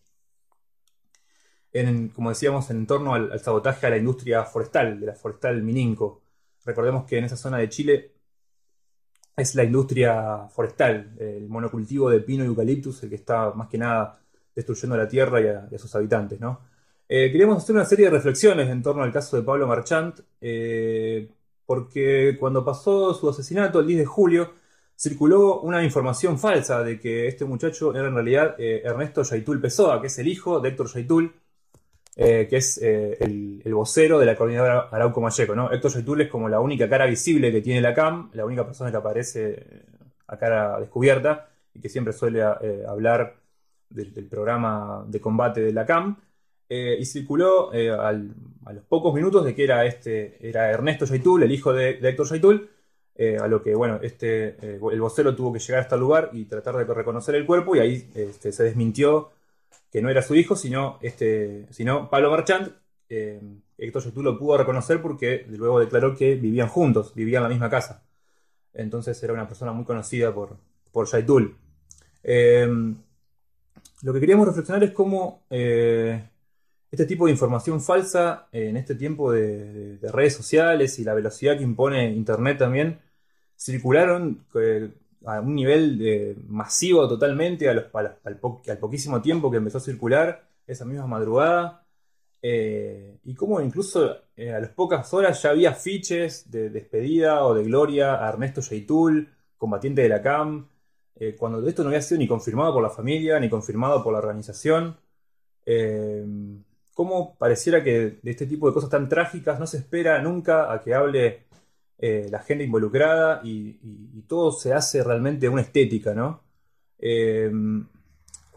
En, como decíamos, en torno al, al sabotaje a la industria forestal, de la forestal Mininco. Recordemos que en esa zona de Chile es la industria forestal, el monocultivo de pino y eucaliptus, el que está más que nada destruyendo la tierra y a, y a sus habitantes, ¿no? Eh, queríamos hacer una serie de reflexiones en torno al caso de Pablo Marchant, eh, porque cuando pasó su asesinato el diez de julio, circuló una información falsa de que este muchacho era en realidad eh, Ernesto Yaitul Pessoa, que es el hijo de Héctor Yaitul, eh, que es eh, el, el vocero de la coordinadora Arauco Mayeco, ¿no? Héctor Yaitul es como la única cara visible que tiene la C A M, la única persona que aparece a cara descubierta y que siempre suele eh, hablar del, del programa de combate de la C A M. Eh, y circuló eh, al- a los pocos minutos de que era, este, era Ernesto Yaitul, el hijo de, de Héctor Yaitul, eh, a lo que, bueno, este, eh, el vocero tuvo que llegar hasta el lugar y tratar de reconocer el cuerpo, y ahí este, se desmintió que no era su hijo, sino, este, sino Pablo Marchant. Eh, Héctor Yaitul lo pudo reconocer porque luego declaró que vivían juntos, vivían en la misma casa. Entonces era una persona muy conocida por, por Yaitul. Eh, lo que queríamos reflexionar es cómo eh, este tipo de información falsa, eh, en este tiempo de, de- de redes sociales y la velocidad que impone Internet también, circularon eh, a un nivel eh, masivo totalmente a los- a la- al, po- al poquísimo tiempo que empezó a circular esa misma madrugada. Eh, y cómo incluso eh, a las pocas horas ya había afiches de despedida o de gloria a Ernesto Yaitul, combatiente de la C A M, eh, cuando esto no había sido ni confirmado por la familia, ni confirmado por la organización. Eh, Cómo pareciera que de este tipo de cosas tan trágicas no se espera nunca a que hable eh, la gente involucrada, y, y- y todo se hace realmente una estética, ¿no? Eh,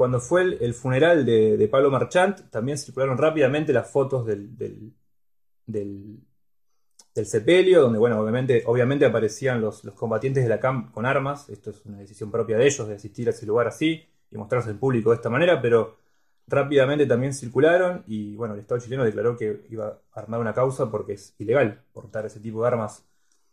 cuando fue el, el funeral de, de Pablo Marchant, también circularon rápidamente las fotos del, del, del, del sepelio, donde, bueno, obviamente, obviamente aparecían los, los combatientes de la C A M con armas. Esto es una decisión propia de ellos, de asistir a ese lugar así y mostrarse en público de esta manera, pero rápidamente también circularon y, bueno, el Estado chileno declaró que iba a armar una causa porque es ilegal portar ese tipo de armas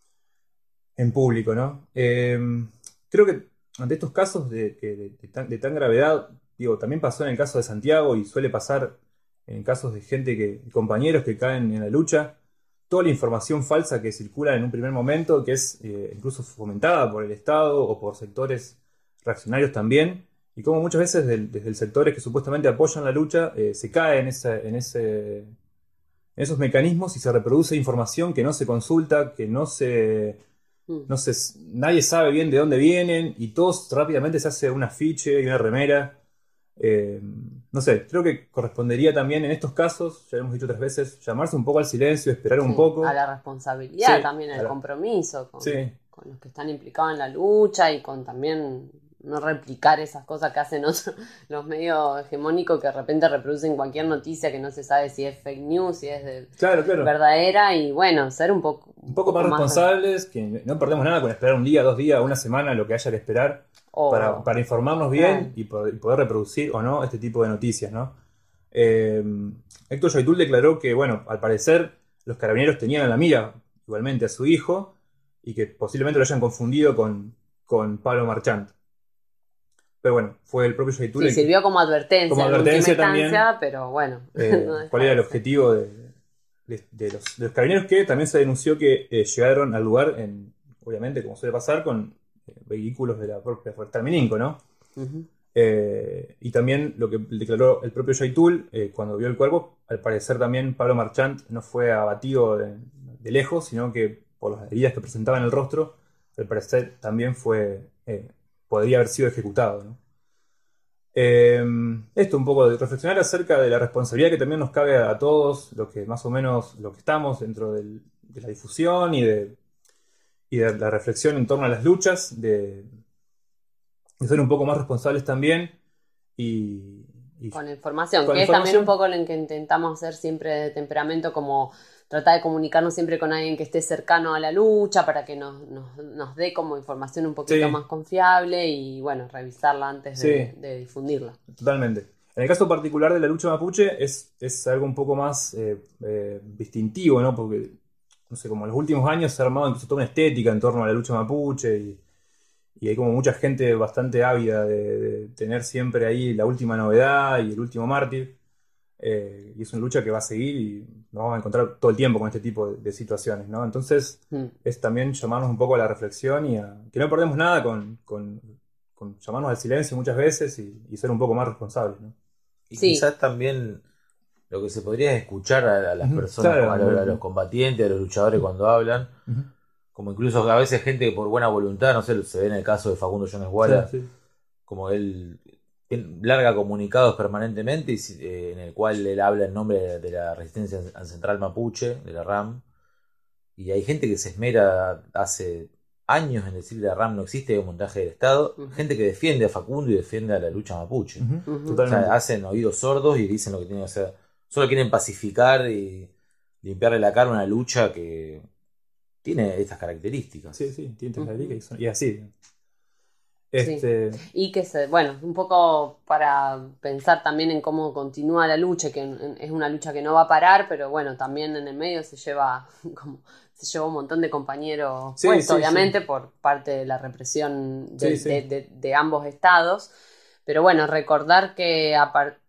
en público, ¿no? Eh, creo que ante estos casos de, de, de, de, tan, de tan gravedad, digo, también pasó en el caso de Santiago y suele pasar en casos de gente que, compañeros que caen en la lucha, toda la información falsa que circula en un primer momento, que es eh, incluso fomentada por el Estado o por sectores reaccionarios también, y como muchas veces del, desde el sectores que supuestamente apoyan la lucha, eh, se cae en, ese, en, ese, en esos mecanismos y se reproduce información que no se consulta, que no se... No sé, nadie sabe bien de dónde vienen y todos rápidamente se hace un afiche y una remera. Eh, no sé, creo que correspondería también en estos casos, ya lo hemos dicho otras veces, llamarse un poco al silencio, esperar sí, un poco. A la responsabilidad sí, también, al la... compromiso con, sí. con los que están implicados en la lucha y con también no replicar esas cosas que hacen otros, los medios hegemónicos que de repente reproducen cualquier noticia que no se sabe si es fake news, si es de claro, claro. verdadera y bueno, ser un poco... Un poco, un poco más, más responsables, que no perdemos nada con esperar un día, dos días, una semana, lo que haya que esperar oh. para, para informarnos bien ah. y, poder, y poder reproducir o no este tipo de noticias, ¿no? Eh, Héctor Yaitul declaró que, bueno, al parecer los carabineros tenían en la mira igualmente a su hijo y que posiblemente lo hayan confundido con, con Pablo Marchant. Pero bueno, fue el propio Yaitul. Sí, sirvió como advertencia, como advertencia en última también, instancia, pero bueno. Eh, no ¿Cuál era el objetivo de, de, de, los, de los carabineros? Que también se denunció que eh, llegaron al lugar, en, obviamente, como suele pasar, con eh, vehículos de la propia Forestal Mininco, ¿no? Uh-huh. Eh, y también lo que declaró el propio Yaitul eh, cuando vio el cuerpo, al parecer también Pablo Marchant no fue abatido de, de lejos, sino que por las heridas que presentaba en el rostro, al parecer también fue... Eh, podría haber sido ejecutado, ¿no? Eh, esto un poco de reflexionar acerca de la responsabilidad que también nos cabe a todos, los que más o menos lo que estamos dentro del, de la difusión y de, y de la reflexión en torno a las luchas, de, de ser un poco más responsables también y, y con la información, con que la es información. También un poco lo que intentamos hacer siempre de temperamento, como tratar de comunicarnos siempre con alguien que esté cercano a la lucha para que nos, nos, nos dé como información un poquito sí. más confiable y bueno, revisarla antes de, sí. de difundirla. Totalmente. En el caso particular de la lucha mapuche es, es algo un poco más eh, eh, distintivo, ¿no? Porque, no sé, como en los últimos años se ha armado incluso toda una estética en torno a la lucha mapuche y, y hay como mucha gente bastante ávida de, de tener siempre ahí la última novedad y el último mártir. Eh, y es una lucha que va a seguir y nos vamos a encontrar todo el tiempo con este tipo de, de situaciones, ¿no? Entonces mm. es también llamarnos un poco a la reflexión y a que no perdemos nada con, con, con llamarnos al silencio muchas veces y, y ser un poco más responsables, ¿no? Y sí. quizás también lo que se podría es escuchar a, a las personas, claro, a, los, a los combatientes, a los luchadores cuando hablan, uh-huh. como incluso a veces gente que por buena voluntad, no sé, se ve en el caso de Facundo Jones Guala, sí, sí. como él larga comunicados permanentemente y, eh, en el cual él habla en nombre de, de la resistencia ancestral mapuche, de la RAM, y hay gente que se esmera hace años en decir que la RAM no existe, es un montaje del Estado, uh-huh. gente que defiende a Facundo y defiende a la lucha mapuche, uh-huh. Uh-huh. O sea, hacen oídos sordos y dicen lo que tienen que hacer, solo quieren pacificar y limpiarle la cara a una lucha que tiene estas características. Sí, sí, tiene estas características uh-huh. y así. Este... Sí. Y que se, bueno, un poco para pensar también en cómo continúa la lucha, que es una lucha que no va a parar, pero bueno, también en el medio se lleva como se lleva un montón de compañeros sí, puestos, sí, obviamente, sí. por parte de la represión de, sí, sí. De, de, de ambos estados. Pero bueno, recordar que a par,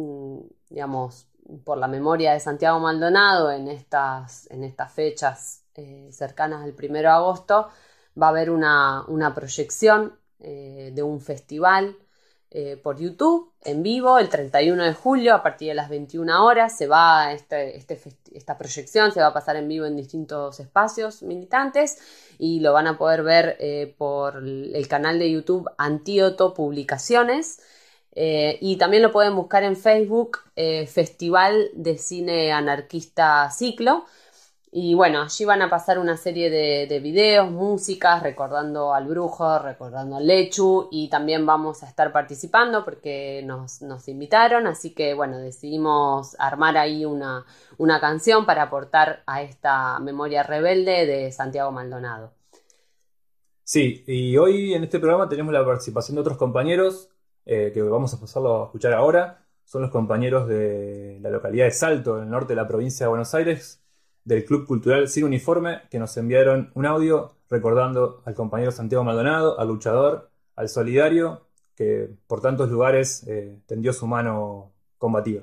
digamos, por la memoria de Santiago Maldonado, en estas, en estas fechas eh, cercanas al primero de agosto, va a haber una, una proyección Eh, de un festival eh, por YouTube en vivo el treinta y uno de julio a partir de las veintiuna horas. Se va este, este festi- esta proyección se va a pasar en vivo en distintos espacios militantes y lo van a poder ver eh, por el canal de YouTube Antídoto Publicaciones eh, y también lo pueden buscar en Facebook eh, Festival de Cine Anarquista Ciclo. Y bueno, allí van a pasar una serie de, de videos, músicas, recordando al Brujo, recordando al Lechu, y también vamos a estar participando porque nos, nos invitaron, así que bueno, decidimos armar ahí una, una canción para aportar a esta memoria rebelde de Santiago Maldonado. Sí, y hoy en este programa tenemos la participación de otros compañeros eh, que vamos a pasarlo a escuchar ahora. Son los compañeros de la localidad de Salto, en el norte de la provincia de Buenos Aires, del Club Cultural Sin Uniforme, que nos enviaron un audio recordando al compañero Santiago Maldonado, al luchador, al solidario, que por tantos lugares eh, tendió su mano combativa.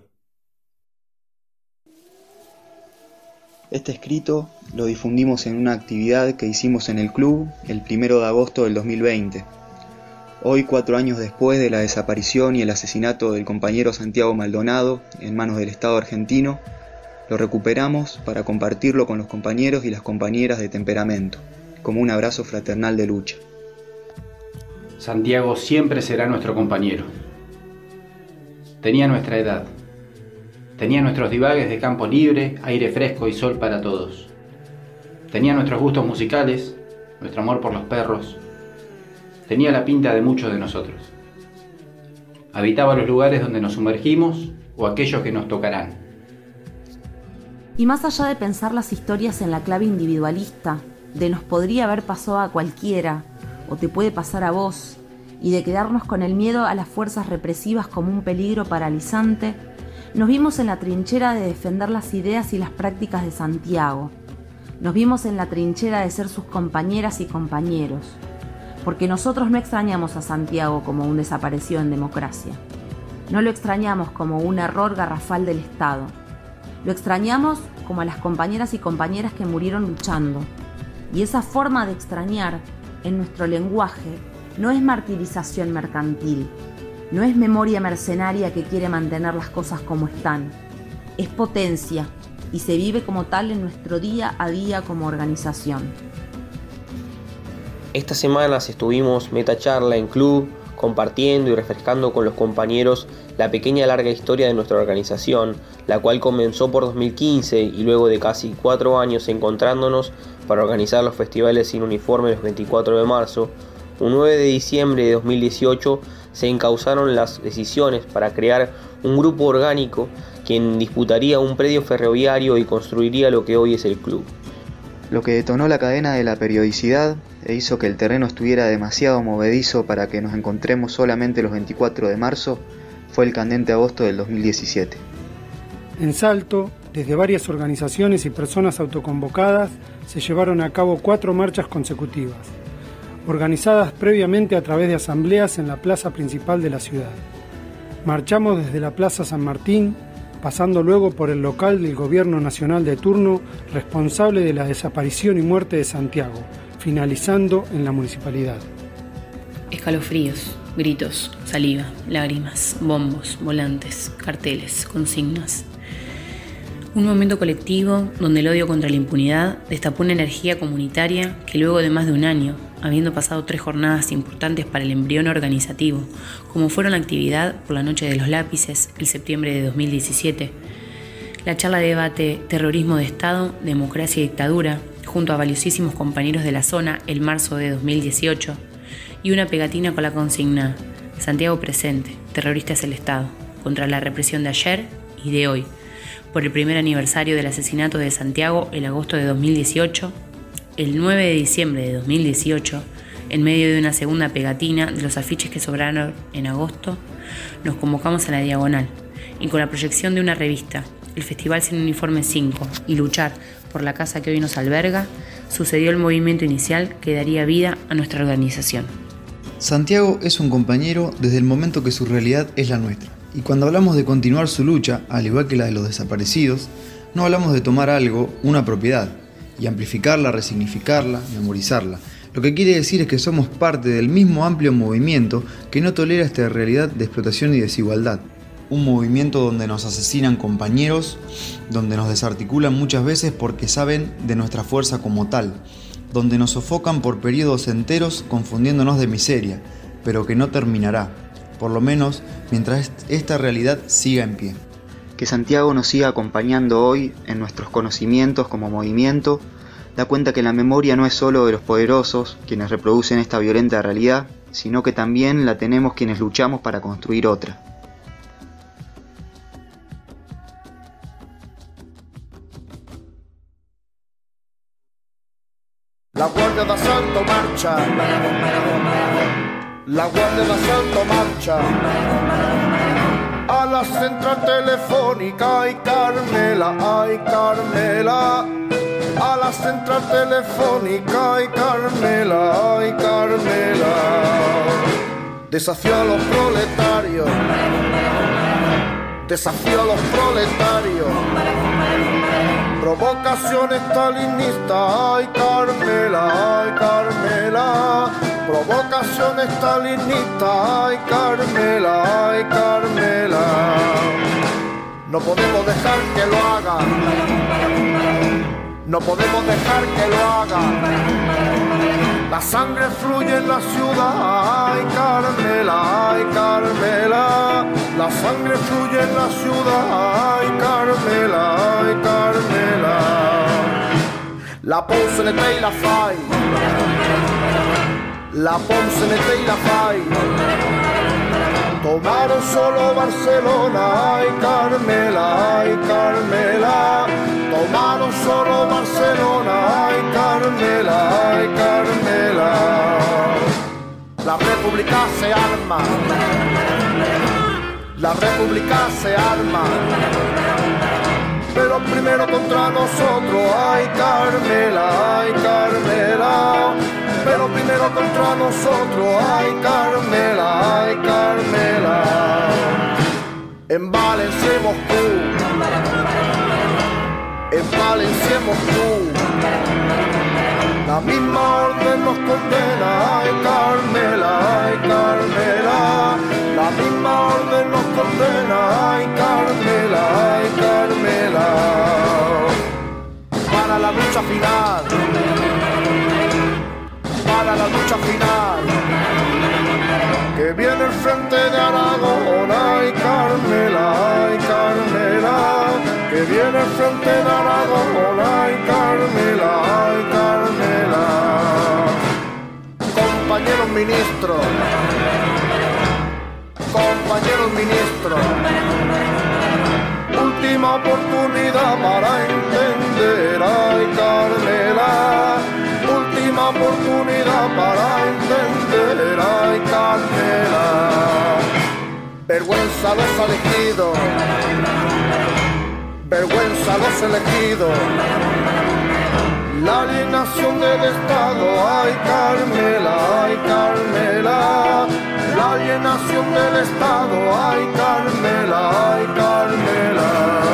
Este escrito lo difundimos en una actividad que hicimos en el club el primero de agosto del dos mil veinte. Hoy, cuatro años después de la desaparición y el asesinato del compañero Santiago Maldonado en manos del Estado argentino, lo recuperamos para compartirlo con los compañeros y las compañeras de Temperamento, como un abrazo fraternal de lucha. Santiago siempre será nuestro compañero. Tenía nuestra edad. Tenía nuestros divagues de campo libre, aire fresco y sol para todos. Tenía nuestros gustos musicales, nuestro amor por los perros. Tenía la pinta de muchos de nosotros. Habitaba los lugares donde nos sumergimos o aquellos que nos tocarán. Y más allá de pensar las historias en la clave individualista, de nos podría haber pasado a cualquiera, o te puede pasar a vos, y de quedarnos con el miedo a las fuerzas represivas como un peligro paralizante, nos vimos en la trinchera de defender las ideas y las prácticas de Santiago. Nos vimos en la trinchera de ser sus compañeras y compañeros, porque nosotros no extrañamos a Santiago como un desaparecido en democracia. No lo extrañamos como un error garrafal del Estado. Lo extrañamos como a las compañeras y compañeras que murieron luchando. Y esa forma de extrañar, en nuestro lenguaje, no es martirización mercantil, no es memoria mercenaria que quiere mantener las cosas como están. Es potencia y se vive como tal en nuestro día a día como organización. Estas semanas estuvimos metacharla en club, compartiendo y refrescando con los compañeros la pequeña larga historia de nuestra organización, la cual comenzó por dos mil quince y luego de casi cuatro años encontrándonos para organizar los festivales Sin Uniforme los veinticuatro de marzo, un nueve de diciembre de dos mil dieciocho se encauzaron las decisiones para crear un grupo orgánico quien disputaría un predio ferroviario y construiría lo que hoy es el club. Lo que detonó la cadena de la periodicidad e hizo que el terreno estuviera demasiado movedizo para que nos encontremos solamente los veinticuatro de marzo fue el candente agosto del dos mil diecisiete. En Salto, desde varias organizaciones y personas autoconvocadas, se llevaron a cabo cuatro marchas consecutivas, organizadas previamente a través de asambleas en la plaza principal de la ciudad. Marchamos desde la Plaza San Martín, pasando luego por el local del Gobierno Nacional de turno responsable de la desaparición y muerte de Santiago, finalizando en la municipalidad. Escalofríos, gritos, saliva, lágrimas, bombos, volantes, carteles, consignas. Un momento colectivo donde el odio contra la impunidad destapó una energía comunitaria que luego de más de un año, habiendo pasado tres jornadas importantes para el embrión organizativo, como fueron la actividad por la Noche de los Lápices, el septiembre de dos mil diecisiete, la charla de debate Terrorismo de Estado, Democracia y Dictadura, junto a valiosísimos compañeros de la zona, el marzo de dos mil dieciocho, y una pegatina con la consigna Santiago presente, terrorista es el Estado, contra la represión de ayer y de hoy, por el primer aniversario del asesinato de Santiago el agosto de dos mil dieciocho, el nueve de diciembre de dos mil dieciocho, en medio de una segunda pegatina de los afiches que sobraron en agosto, nos convocamos a la diagonal y con la proyección de una revista, el Festival Sin Uniforme cinco y luchar por la casa que hoy nos alberga, sucedió el movimiento inicial que daría vida a nuestra organización. Santiago es un compañero desde el momento que su realidad es la nuestra. Y cuando hablamos de continuar su lucha, al igual que la de los desaparecidos, no hablamos de tomar algo, una propiedad, y amplificarla, resignificarla, memorizarla. Lo que quiere decir es que somos parte del mismo amplio movimiento que no tolera esta realidad de explotación y desigualdad. Un movimiento donde nos asesinan compañeros, donde nos desarticulan muchas veces porque saben de nuestra fuerza como tal, donde nos sofocan por periodos enteros confundiéndonos de miseria, pero que no terminará, por lo menos mientras esta realidad siga en pie. Que Santiago nos siga acompañando hoy en nuestros conocimientos como movimiento da cuenta que la memoria no es solo de los poderosos, quienes reproducen esta violenta realidad, sino que también la tenemos quienes luchamos para construir otra. La Guardia d'Assalto marcha, la Guardia d'Assalto marcha a la central telefónica, ay Carmela, ay Carmela, a la central telefónica, ay Carmela, ay Carmela. Desafío a los proletarios, desafío a los proletarios. Provocación estalinista, ay Carmela, ay Carmela. Provocación estalinista, ay Carmela, ay Carmela. No podemos dejar que lo haga, no podemos dejar que lo haga. La sangre fluye en la ciudad, ay Carmela, ay Carmela. La sangre fluye en la ciudad, ay Carmela, ay Carmela. La Ponce ne te la fai, la Ponce ne te la fai. Tomaron solo Barcelona, ay Carmela, ay Carmela. Tomaron solo Barcelona, ay Carmela, ay Carmela. La República se arma, la República se arma, pero primero contra nosotros, ay Carmela, ay Carmela. Pero primero contra nosotros, ay Carmela, ay Carmela. En Valencia y Moscú, en Valencia y Moscú, la misma orden nos condena, ay Carmela, ay Carmela. La misma orden nos condena, ay Carmela, ay Carmela. Para la lucha final, para la lucha final, que viene el frente de Aragón, ay Carmela, ay Carmela. Que viene el frente de Aragón, ay Carmela, ay Carmela. Compañeros ministros, compañeros ministros, última oportunidad para entender, ay Carmela. Última oportunidad para entender, ay Carmela. Vergüenza a los elegidos, vergüenza a los elegidos. La alienación del Estado, ay Carmela, ay Carmela. La alienación del Estado, ay Carmela, ay Carmela.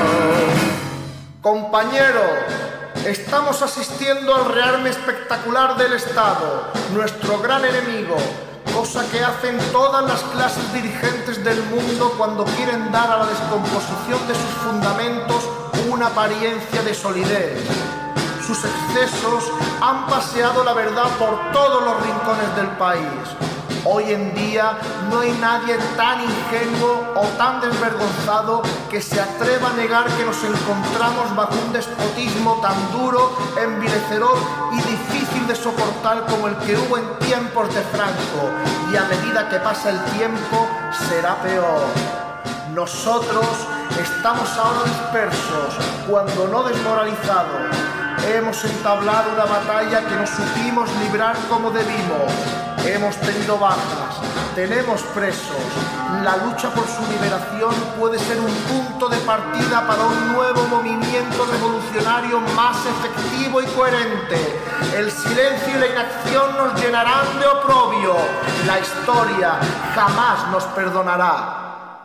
Compañeros, estamos asistiendo al rearme espectacular del Estado, nuestro gran enemigo, cosa que hacen todas las clases dirigentes del mundo cuando quieren dar a la descomposición de sus fundamentos una apariencia de solidez. Sus excesos han paseado la verdad por todos los rincones del país. Hoy en día no hay nadie tan ingenuo o tan desvergonzado que se atreva a negar que nos encontramos bajo un despotismo tan duro, envilecedor y difícil de soportar como el que hubo en tiempos de Franco, y a medida que pasa el tiempo será peor. Nosotros estamos ahora dispersos, cuando no desmoralizados. Hemos entablado una batalla que no supimos librar como debimos. Hemos tenido bajas, tenemos presos. La lucha por su liberación puede ser un punto de partida para un nuevo movimiento revolucionario más efectivo y coherente. El silencio y la inacción nos llenarán de oprobio. La historia jamás nos perdonará.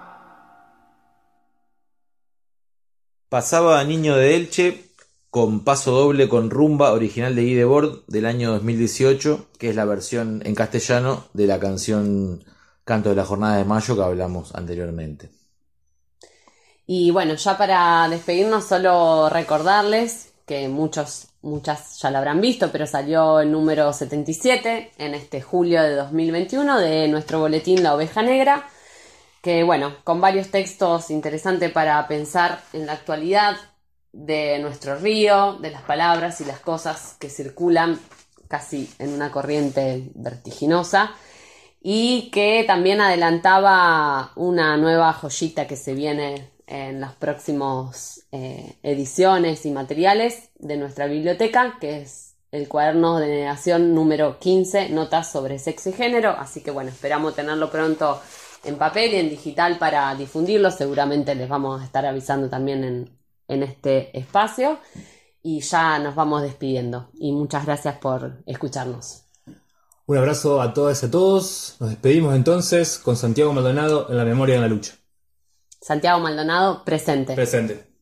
Pasaba Niño de Elche con paso doble con rumba, original de Guy Debord del año dos mil dieciocho, que es la versión en castellano de la canción Canto de la Jornada de Mayo que hablamos anteriormente. Y bueno, ya para despedirnos, solo recordarles que muchos, muchas ya lo habrán visto, pero salió el número setenta y siete en este julio de dos mil veintiuno de nuestro boletín La Oveja Negra, que bueno, con varios textos interesantes para pensar en la actualidad de nuestro río, de las palabras y las cosas que circulan casi en una corriente vertiginosa, y que también adelantaba una nueva joyita que se viene en las próximas eh, ediciones y materiales de nuestra biblioteca, que es el cuaderno de negación número quince, notas sobre sexo y género. Así que bueno, esperamos tenerlo pronto en papel y en digital para difundirlo. Seguramente les vamos a estar avisando también en, en este espacio. Y ya nos vamos despidiendo. Y muchas gracias por escucharnos. Un abrazo a todas y a todos. Nos despedimos entonces con Santiago Maldonado en la memoria y en la lucha. Santiago Maldonado, presente. Presente.